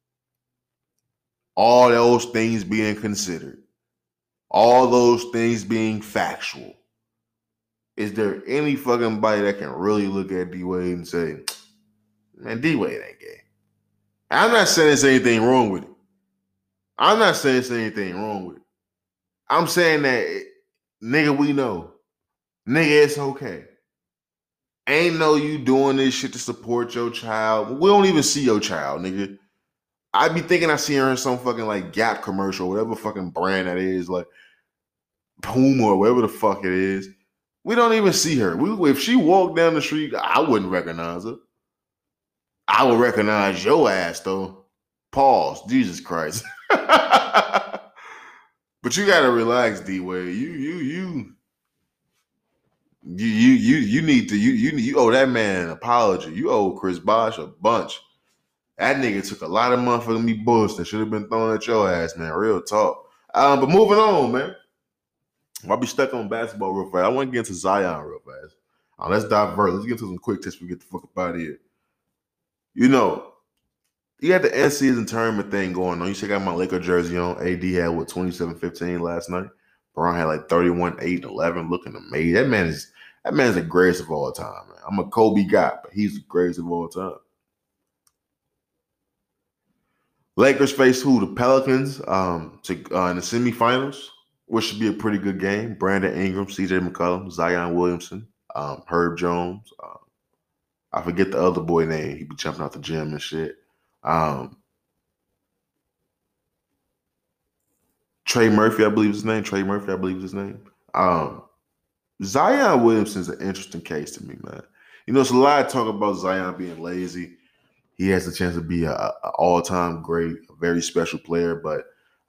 All those things being considered. All those things being factual. Is there any fucking body that can really look at D-Wade and say, man, D-Wade ain't gay? I'm not saying there's anything wrong with it. I'm not saying there's anything wrong with it. I'm saying that, nigga, we know. Nigga, it's okay. Ain't no you doing this shit to support your child. We don't even see your child, nigga. I be thinking I see her in some fucking like Gap commercial, whatever fucking brand that is, like Puma or whatever the fuck it is. We don't even see her. If she walked down the street, I wouldn't recognize her. I would recognize your ass though. Pause. Jesus Christ. But you gotta relax, D-Wade. You need to you owe that man an apology. You owe Chris Bosh a bunch. That nigga took a lot of motherfucking me bullshit that should have been thrown at your ass, man. Real talk. But moving on, man. I'll be stuck on basketball real fast. I want to get into Zion real fast. Let's divert. Let's get into some quick tips before we get the fuck up out of here. You know, you got the end season tournament thing going on. You check out my Laker jersey on. AD had 27-15 last night. Bron had like 31, 8, 11, looking amazing. That man is the greatest of all time, man. I'm a Kobe guy, but he's the greatest of all time. Lakers face who? The Pelicans in the semifinals, which should be a pretty good game. Brandon Ingram, CJ McCollum, Zion Williamson, Herb Jones. I forget the other boy name. He be jumping out the gym and shit. Trey Murphy, I believe is his name. Zion Williamson's an interesting case to me, man. You know, it's a lot of talk about Zion being lazy. He has the chance to be an all-time great, a very special player, but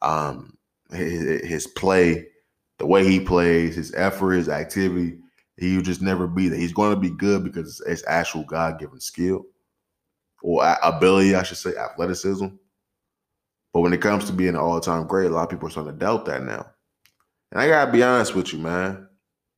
his play, the way he plays, his effort, his activity, he will just never be there. He's going to be good because it's actual God-given skill or ability, I should say, athleticism. But when it comes to being an all-time great, a lot of people are starting to doubt that now. And I got to be honest with you, man.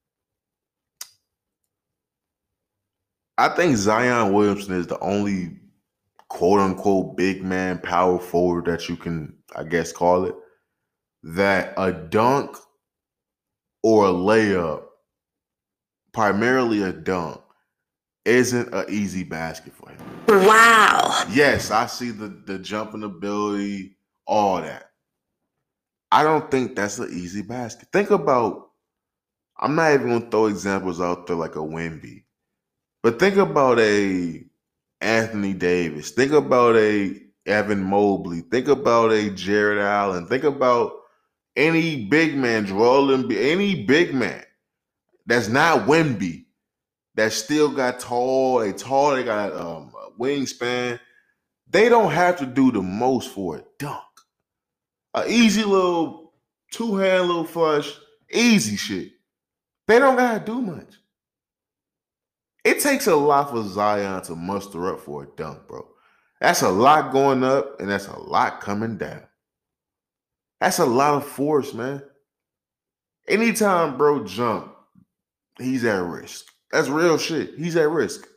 I think Zion Williamson is the only quote-unquote big man power forward that you can, I guess, call it, that a dunk or a layup, primarily a dunk, isn't an easy basket for him. Wow. Yes, I see the jumping ability, all that. I don't think that's an easy basket. Think about, I'm not even going to throw examples out there like a Wemby, but think about a Anthony Davis. Think about a Evan Mobley. Think about a Jared Allen. Think about any big man, Joel Embiid, any big man that's not Wemby, that still got tall, they got a wingspan. They don't have to do the most for a dunk. An easy little two-hand little flush, easy shit. They don't got to do much. It takes a lot for Zion to muster up for a dunk, bro. That's a lot going up, and that's a lot coming down. That's a lot of force, man. Anytime bro jump, he's at risk. That's real shit. He's at risk.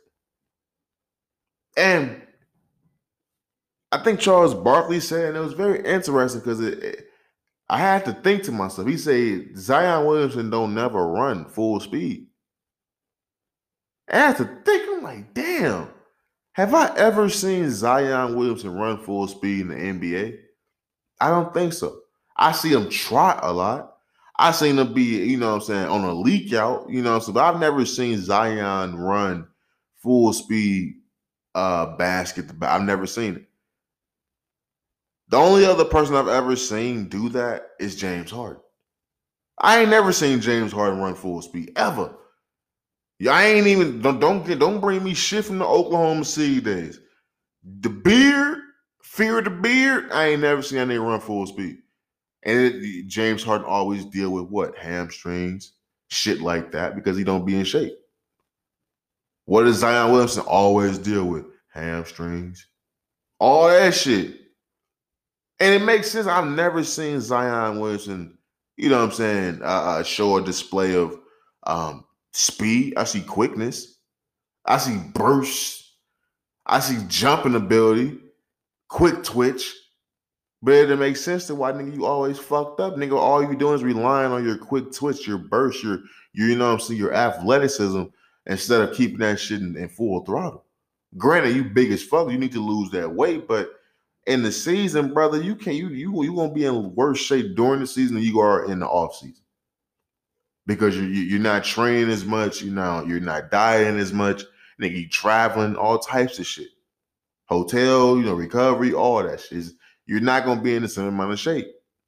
And I think Charles Barkley said, and it was very interesting because I had to think to myself. He said Zion Williamson don't never run full speed. I had to think, I'm like, damn, have I ever seen Zion Williamson run full speed in the NBA? I don't think so. I see him trot a lot. I seen him be, you know what I'm saying, on a leak out, you know what I'm saying, but I've never seen Zion run full speed basket. I've never seen it. The only other person I've ever seen do that is James Harden. I ain't never seen James Harden run full speed, ever. Yeah, I ain't even, don't bring me shit from the Oklahoma City days. The beard, fear of the beard, I ain't never seen that nigga run full speed. And James Harden always deal with what? Hamstrings, shit like that, because he don't be in shape. What does Zion Williamson always deal with? Hamstrings. All that shit. And it makes sense. I've never seen Zion Williamson, you know what I'm saying, show a display of speed. I see quickness. I see bursts. I see jumping ability, quick twitch. But it makes sense to why, nigga, you always fucked up. Nigga, all you doing is relying on your quick twitch, your burst, your you know what I'm saying, your athleticism, instead of keeping that shit in full throttle. Granted, you big as fuck, you need to lose that weight, but in the season, brother, you gonna be in worse shape during the season than you are in the off season. Because you're not training as much, you're not dieting as much, Nigga, you traveling, all types of shit. Hotel, recovery, all that shit. You're not gonna be in the same amount of shape.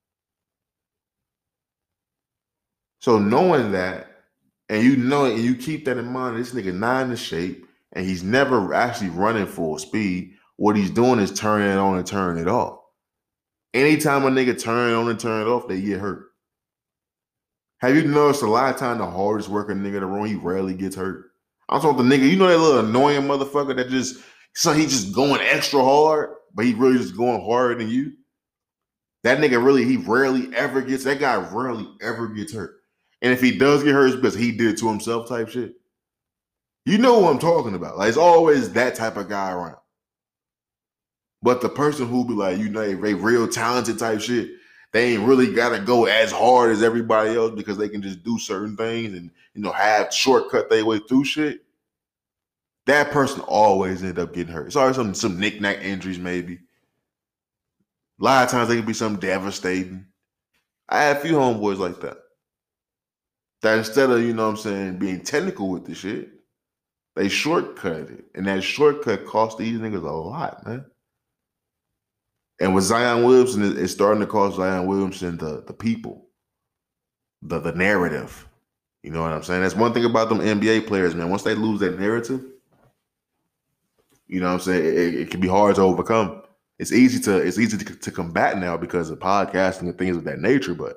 So knowing that, and you keep that in mind, this nigga not in the shape, and he's never actually running full speed. What he's doing is turning it on and turning it off. Anytime a nigga turn it on and turn it off, they get hurt. Have you noticed a lot of time the hardest working nigga in the room, he rarely gets hurt? I'm talking about the nigga, that little annoying motherfucker that he's just going extra hard, but he really just going harder than you. That nigga that guy rarely ever gets hurt. And if he does get hurt, it's because he did it to himself type shit. You know what I'm talking about. Like, it's always that type of guy around. But the person who be like, they real talented type shit, they ain't really got to go as hard as everybody else because they can just do certain things and, have shortcut their way through shit. That person always end up getting hurt. It's always some knick-knack injuries maybe. A lot of times they can be something devastating. I had a few homeboys like that. That instead of, being technical with the shit, they shortcut it. And that shortcut cost these niggas a lot, man. And with Zion Williamson, it's starting to cost Zion Williamson the people, the narrative. You know what I'm saying? That's one thing about them NBA players, man. Once they lose that narrative, you know what I'm saying, it can be hard to overcome. It's easy to combat now because of podcasting and things of that nature, but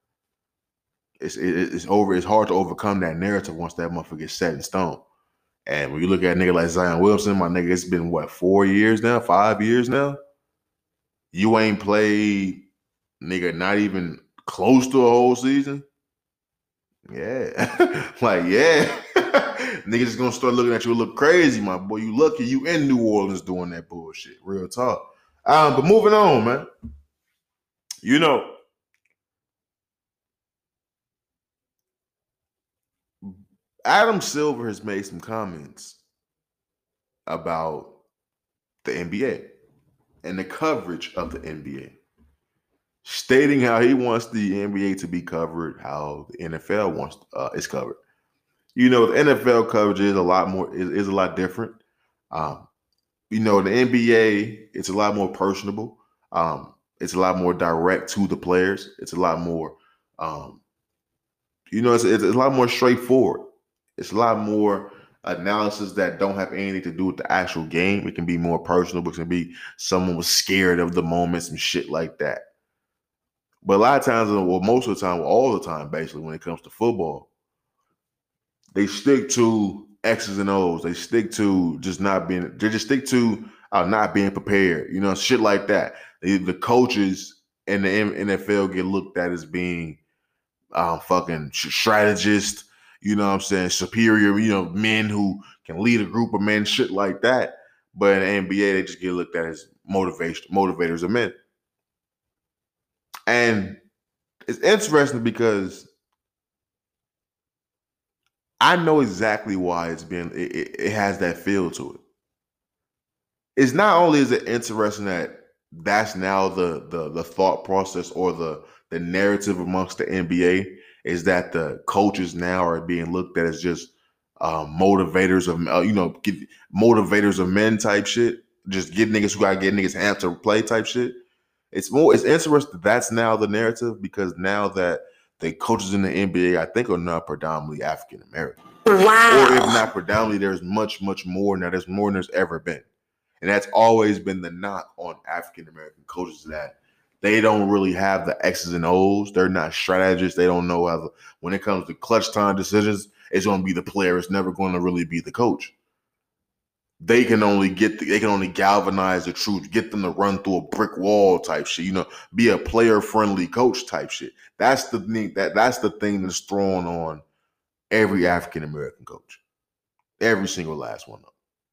it's hard to overcome that narrative once that motherfucker gets set in stone. And when you look at a nigga like Zion Williamson, my nigga, it's been 5 years now? You ain't played, nigga, not even close to a whole season? Yeah. Niggas just gonna start looking at you look crazy, my boy. You lucky you in New Orleans doing that bullshit. Real talk. But moving on, man. Adam Silver has made some comments about the NBA and the coverage of the NBA, stating how he wants the NBA to be covered, how the NFL wants is covered. The NFL coverage is a lot more is a lot different. The NBA, it's a lot more personable. It's a lot more direct to the players. It's a lot more, it's a lot more straightforward. It's a lot more analysis that don't have anything to do with the actual game. It can be more personal. It can be someone was scared of the moment, some shit like that. But a lot of times, most of the time, all the time, basically, when it comes to football, they stick to X's and O's. They stick to not being prepared. Shit like that. The coaches in the NFL get looked at as being fucking strategists. You know what I'm saying? Superior, men who can lead a group of men, shit like that. But in the NBA, they just get looked at as motivators of men. And it's interesting because I know exactly why it has that feel to it. It's not only is it interesting that that's now the thought process or the narrative amongst the NBA, is that the coaches now are being looked at as just motivators of motivators of men type shit. Just get niggas who gotta get niggas amped to play type shit. It's interesting that's now the narrative because now that the coaches in the NBA, I think, are not predominantly African American. Wow. Or if not predominantly, there's much, much more now. There's more than there's ever been. And that's always been the knock on African American coaches, that they don't really have the X's and O's. They're not strategists. They don't know when it comes to clutch time decisions, it's going to be the player. It's never going to really be the coach. They can only galvanize the troops, get them to run through a brick wall type shit, be a player-friendly coach type shit. That's the thing that's thrown on every African-American coach. Every single last one of them.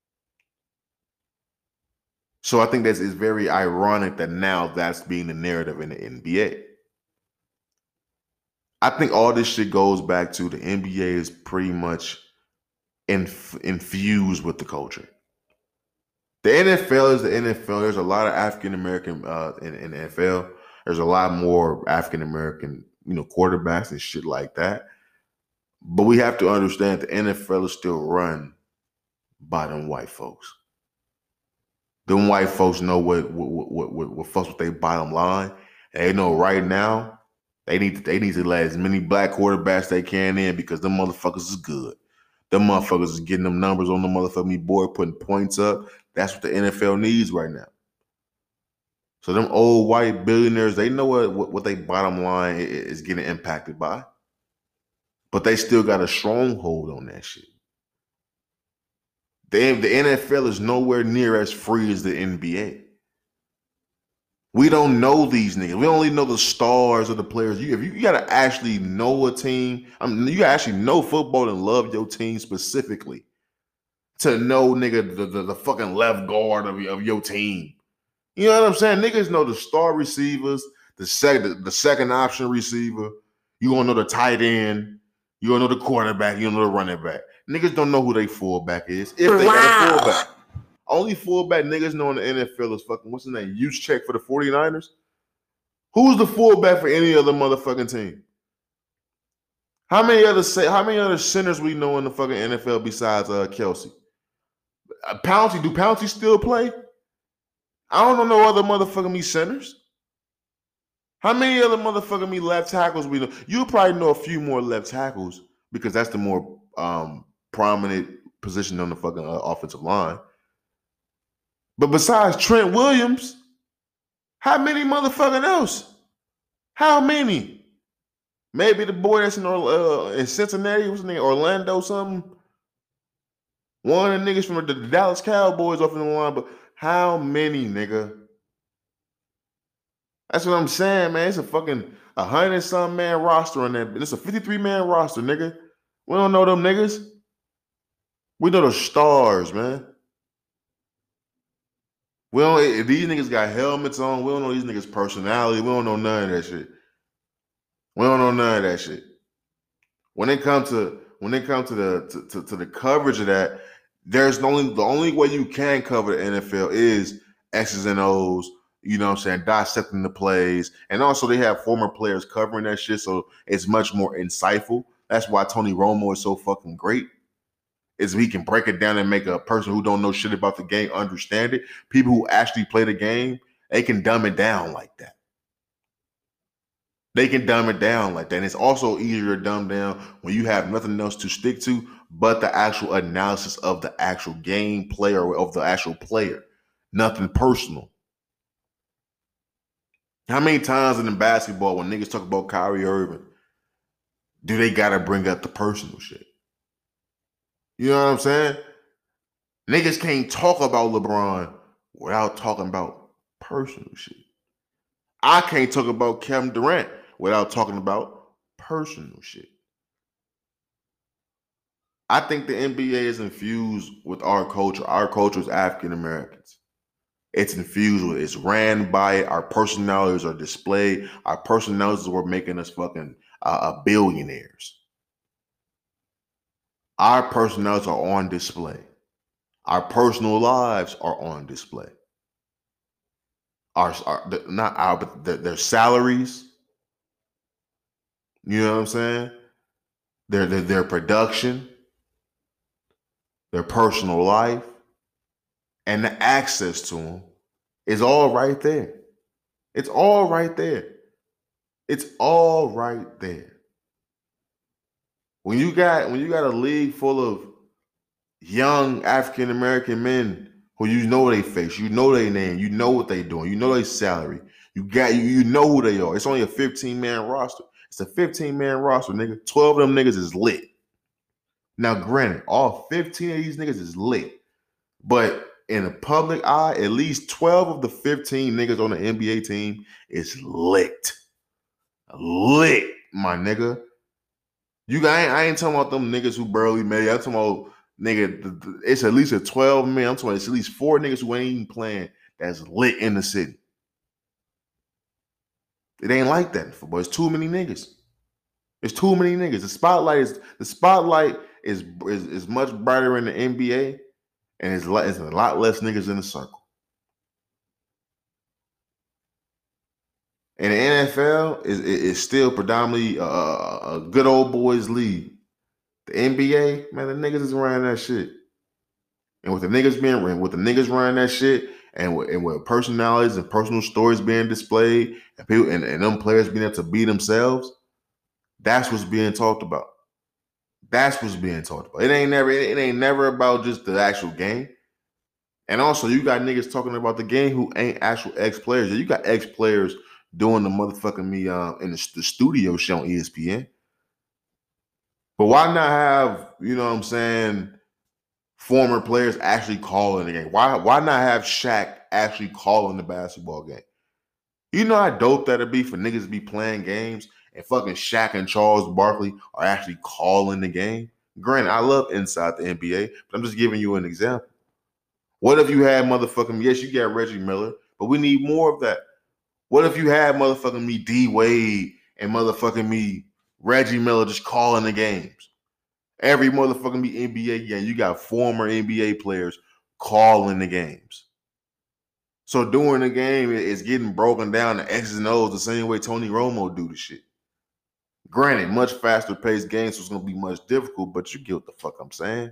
So I think it's very ironic that now that's being the narrative in the NBA. I think all this shit goes back to the NBA is pretty much infused with the culture. The NFL is the NFL. There's a lot of African American in the NFL. There's a lot more African American, quarterbacks and shit like that. But we have to understand the NFL is still run by them white folks. Them white folks know what fucks with their bottom line. And they know right now they need to let as many black quarterbacks they can in because them motherfuckers is good. Them motherfuckers is getting them numbers on the motherfucking board, putting points up. That's what the NFL needs right now. So them old white billionaires, they know what their bottom line is getting impacted by. But they still got a stronghold on that shit. The NFL is nowhere near as free as the NBA. We don't know these niggas. We only know the stars of the players. You got to actually know a team. You got to actually know football and love your team specifically to know, nigga, the fucking left guard of your team. You know what I'm saying? Niggas know the star receivers, the second option receiver. You gonna know the tight end. You gonna know the quarterback. You gonna know the running back. Niggas don't know who their fullback is if they got a fullback. Only fullback niggas know in the NFL is fucking, what's his name? Juszczyk for the 49ers. Who's the fullback for any other motherfucking team? How many other centers we know in the fucking NFL besides Kelsey? Pouncey, do Pouncey still play? I don't know no other motherfucking me centers. How many other motherfucking me left tackles we know? You probably know a few more left tackles because that's the more prominent position on the fucking offensive line. But besides Trent Williams, how many motherfucking else? How many? Maybe the boy that's in Cincinnati, what's his name? Orlando something. One of the niggas from the Dallas Cowboys off in the line, but how many, nigga? That's what I'm saying, man. It's a fucking 100-some man roster on that. It's a 53-man roster, nigga. We don't know them niggas. We know the stars, man. These niggas got helmets on. We don't know these niggas' personality. We don't know none of that shit. We don't know none of that shit. When it comes to the coverage of that, there's the only way you can cover the NFL is X's and O's. You know what I'm saying? Dissecting the plays, and also they have former players covering that shit, so it's much more insightful. That's why Tony Romo is so fucking great. Is he can break it down and make a person who don't know shit about the game understand it. People who actually play the game, they can dumb it down like that. They can dumb it down like that. And it's also easier to dumb down when you have nothing else to stick to but the actual analysis of the actual game player or of the actual player. Nothing personal. How many times in basketball when niggas talk about Kyrie Irving, do they gotta bring up the personal shit? You know what I'm saying? Niggas can't talk about LeBron without talking about personal shit. I can't talk about Kevin Durant without talking about personal shit. I think the NBA is infused with our culture. Our culture is African Americans. It's infused with, it's ran by it. Our personalities are displayed. Our personalities were making us fucking billionaires. Our personalities are on display. Our personal lives are on display. Their salaries. You know what I'm saying? Their production, their personal life, and the access to them is all right there. It's all right there. It's all right there. When you got a league full of young African American men who you know they face, you know their name, you know what they doing, you know their salary, you know who they are. It's only a 15-man roster. It's a 15-man roster, nigga. 12 of them niggas is lit. Now, granted, all 15 of these niggas is lit, but in the public eye, at least 12 of the 15 niggas on the NBA team is lit. Lit, my nigga. I ain't talking about them niggas who barely made it. I'm talking about, nigga, it's at least a 12 man. I'm talking about it's at least 4 niggas who ain't even playing that's lit in the city. It ain't like that in football. It's too many niggas. It's too many niggas. The spotlight is much brighter in the NBA, and it's a lot less niggas in the circle. And the NFL is still predominantly a good old boys league. The NBA, man, the niggas is running that shit. And with the niggas running that shit, and with personalities and personal stories being displayed, and people and them players being able to be themselves, that's what's being talked about. That's what's being talked about. It ain't never about just the actual game. And also, you got niggas talking about the game who ain't actual ex-players. You got ex-players doing the motherfucking in the studio show on ESPN. But why not have, you know what I'm saying, former players actually calling the game? Why not have Shaq actually calling the basketball game? You know how dope that'd be for niggas to be playing games and fucking Shaq and Charles Barkley are actually calling the game? Granted, I love inside the NBA, but I'm just giving you an example. What if you had motherfucking, yes, you got Reggie Miller, but we need more of that. What if you had motherfucking me D Wade and motherfucking me Reggie Miller just calling the games? Every motherfucking me NBA game, you got former NBA players calling the games. So during the game, it's getting broken down to X's and O's the same way Tony Romo do the shit. Granted, much faster paced games, so it's going to be much difficult, but you get what the fuck I'm saying.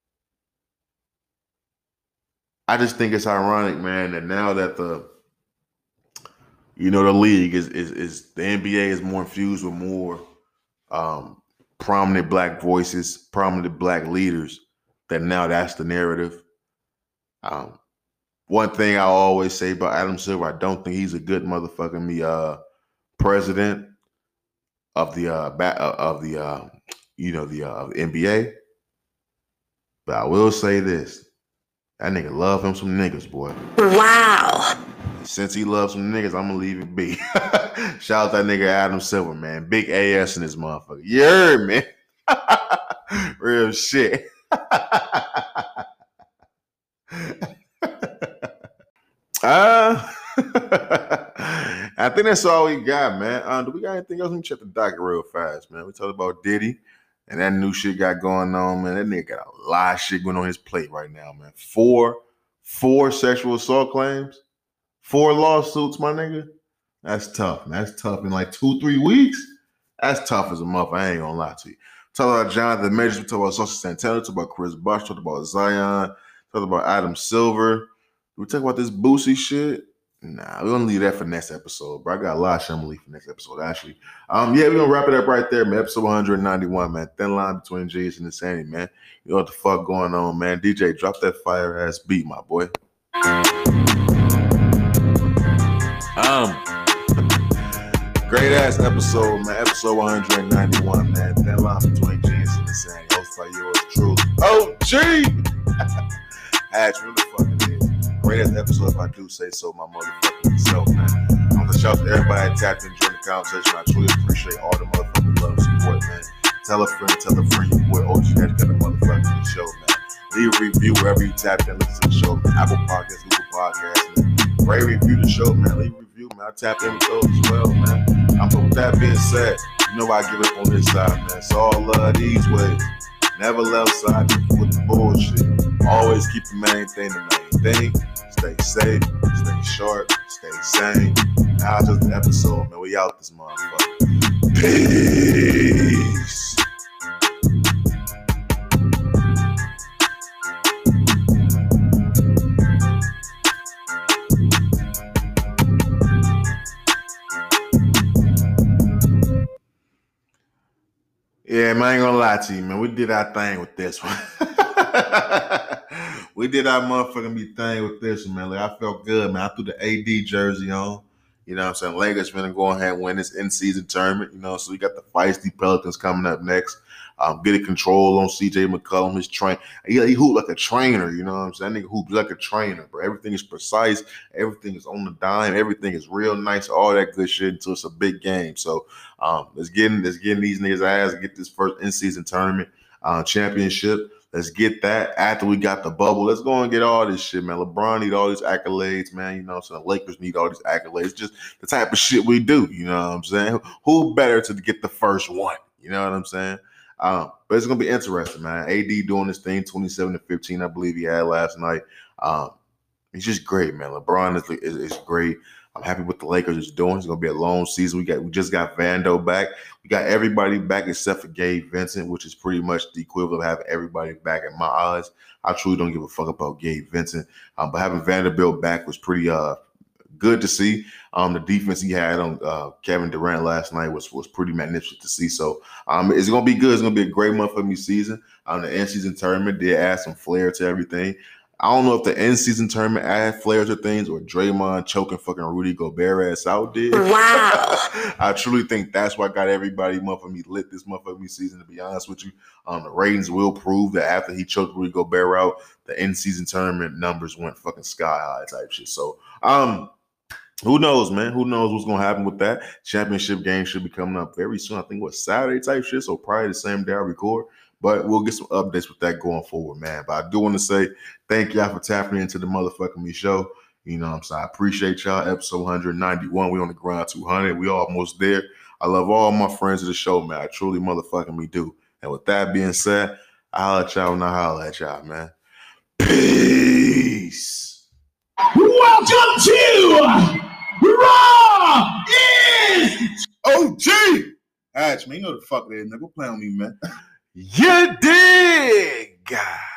I just think it's ironic, man, that now that the league is the NBA is more infused with more prominent black voices, prominent black leaders, that now that's the narrative. One thing I always say about Adam Silver, I don't think he's a good motherfucking president of the NBA. But I will say this. That nigga love him some niggas, boy. Wow. Since he loves some niggas, I'm gonna leave it be. Shout out that nigga Adam Silver, man. Big AS in this motherfucker. You heard me. Real shit. I think that's all we got, man. Do we got anything else? Let me check the docket real fast, man. We talked about Diddy and that new shit got going on, man. That nigga got a lot of shit going on his plate right now, man. Four sexual assault claims, 4 lawsuits, my nigga. That's tough, man. That's tough in like 2-3 weeks. That's tough as a motherfucker. I ain't gonna lie to you. Talk about Jonathan Majors. We talk about Saucy Santana. Talk about Chris Bosh. Talk about Zion. Talk about Adam Silver. We talk about this Boosie shit. Nah, we're gonna leave that for next episode, bro. I got a lot of shit I'm gonna leave for next episode, actually. We're gonna wrap it up right there, man. Episode 191, man. Thin line between Jason and Sandy, man. You know what the fuck going on, man. DJ, drop that fire ass beat, my boy. Great ass episode, man. Episode 191, man. Thin line between Jason and Sandy. Host by yours truly. OG! Ask me the fucking is. Greatest episode, if I do say so, my motherfucking self, man. I want to shout out to everybody that tapped in during the conversation. I truly appreciate all the motherfucking love and support, man. Tell a friend, your boy OG had got the motherfucking show, man. Leave a review wherever you tapped in, listen to the show, man. Apple Podcasts, Google Podcasts, man. Rate, review the show, man. Leave a review, man. I tapped in with those as well, man. With that being said, you know I give up on this side, man. It's all love these ways. Never left side with the bullshit. Always keep the main thing the main thing. Stay safe, stay sharp, stay sane. Now just the episode, man. We out this motherfucker. Peace. Yeah, man, I ain't gonna lie to you, man. We did our thing with this one. We did our motherfucking thing with this one, man. Like, I felt good, man. I threw the AD jersey on. You know what I'm saying? Lakers finna go ahead and win this in-season tournament, you know. So we got the feisty Pelicans coming up next. Get a control on CJ McCollum, his train. He hooped like a trainer, you know what I'm saying? That nigga hoops like a trainer, bro. Everything is precise. Everything is on the dime. Everything is real nice. All that good shit until it's a big game. So let's get in these niggas' ass and get this first in-season tournament championship. Let's get that after we got the bubble. Let's go and get all this shit, man. LeBron need all these accolades, man. You know what I'm saying? The Lakers need all these accolades. Just the type of shit we do, you know what I'm saying? Who better to get the first one? You know what I'm saying? But it's going to be interesting, man. AD doing this thing, 27-15, I believe he had last night. He's just great, man. LeBron is great. I'm happy what the Lakers is doing. It's gonna be a long season. We just got Vando back. We got everybody back except for Gabe Vincent, which is pretty much the equivalent of having everybody back in my eyes. I truly don't give a fuck about Gabe Vincent. But having Vanderbilt back was pretty good to see. The defense he had on Kevin Durant last night was pretty magnificent to see. So it's gonna be good. It's gonna be a great month for me season. The in-season tournament did add some flair to everything. I don't know if the in-season tournament added flair to things or Draymond choking fucking Rudy Gobert ass out did. Wow. I truly think that's what got everybody motherfucking lit this motherfucking season, to be honest with you. The ratings will prove that after he choked Rudy Gobert out, the in-season tournament numbers went fucking sky high type shit. So, who knows, man? Who knows what's going to happen with that? Championship game should be coming up very soon. I think, Saturday type shit? So probably the same day I record. But we'll get some updates with that going forward, man. But I do want to say thank y'all for tapping into the motherfucking me show. You know what I'm saying? I appreciate y'all. Episode 191. We on the ground 200. We almost there. I love all my friends of the show, man. I truly motherfucking me do. And with that being said, I'll holla at y'all when I holla at y'all, man. Peace. Welcome to Raw is OG. Hatch, man, you know the fuck that nigga. Play on me, man. You dig?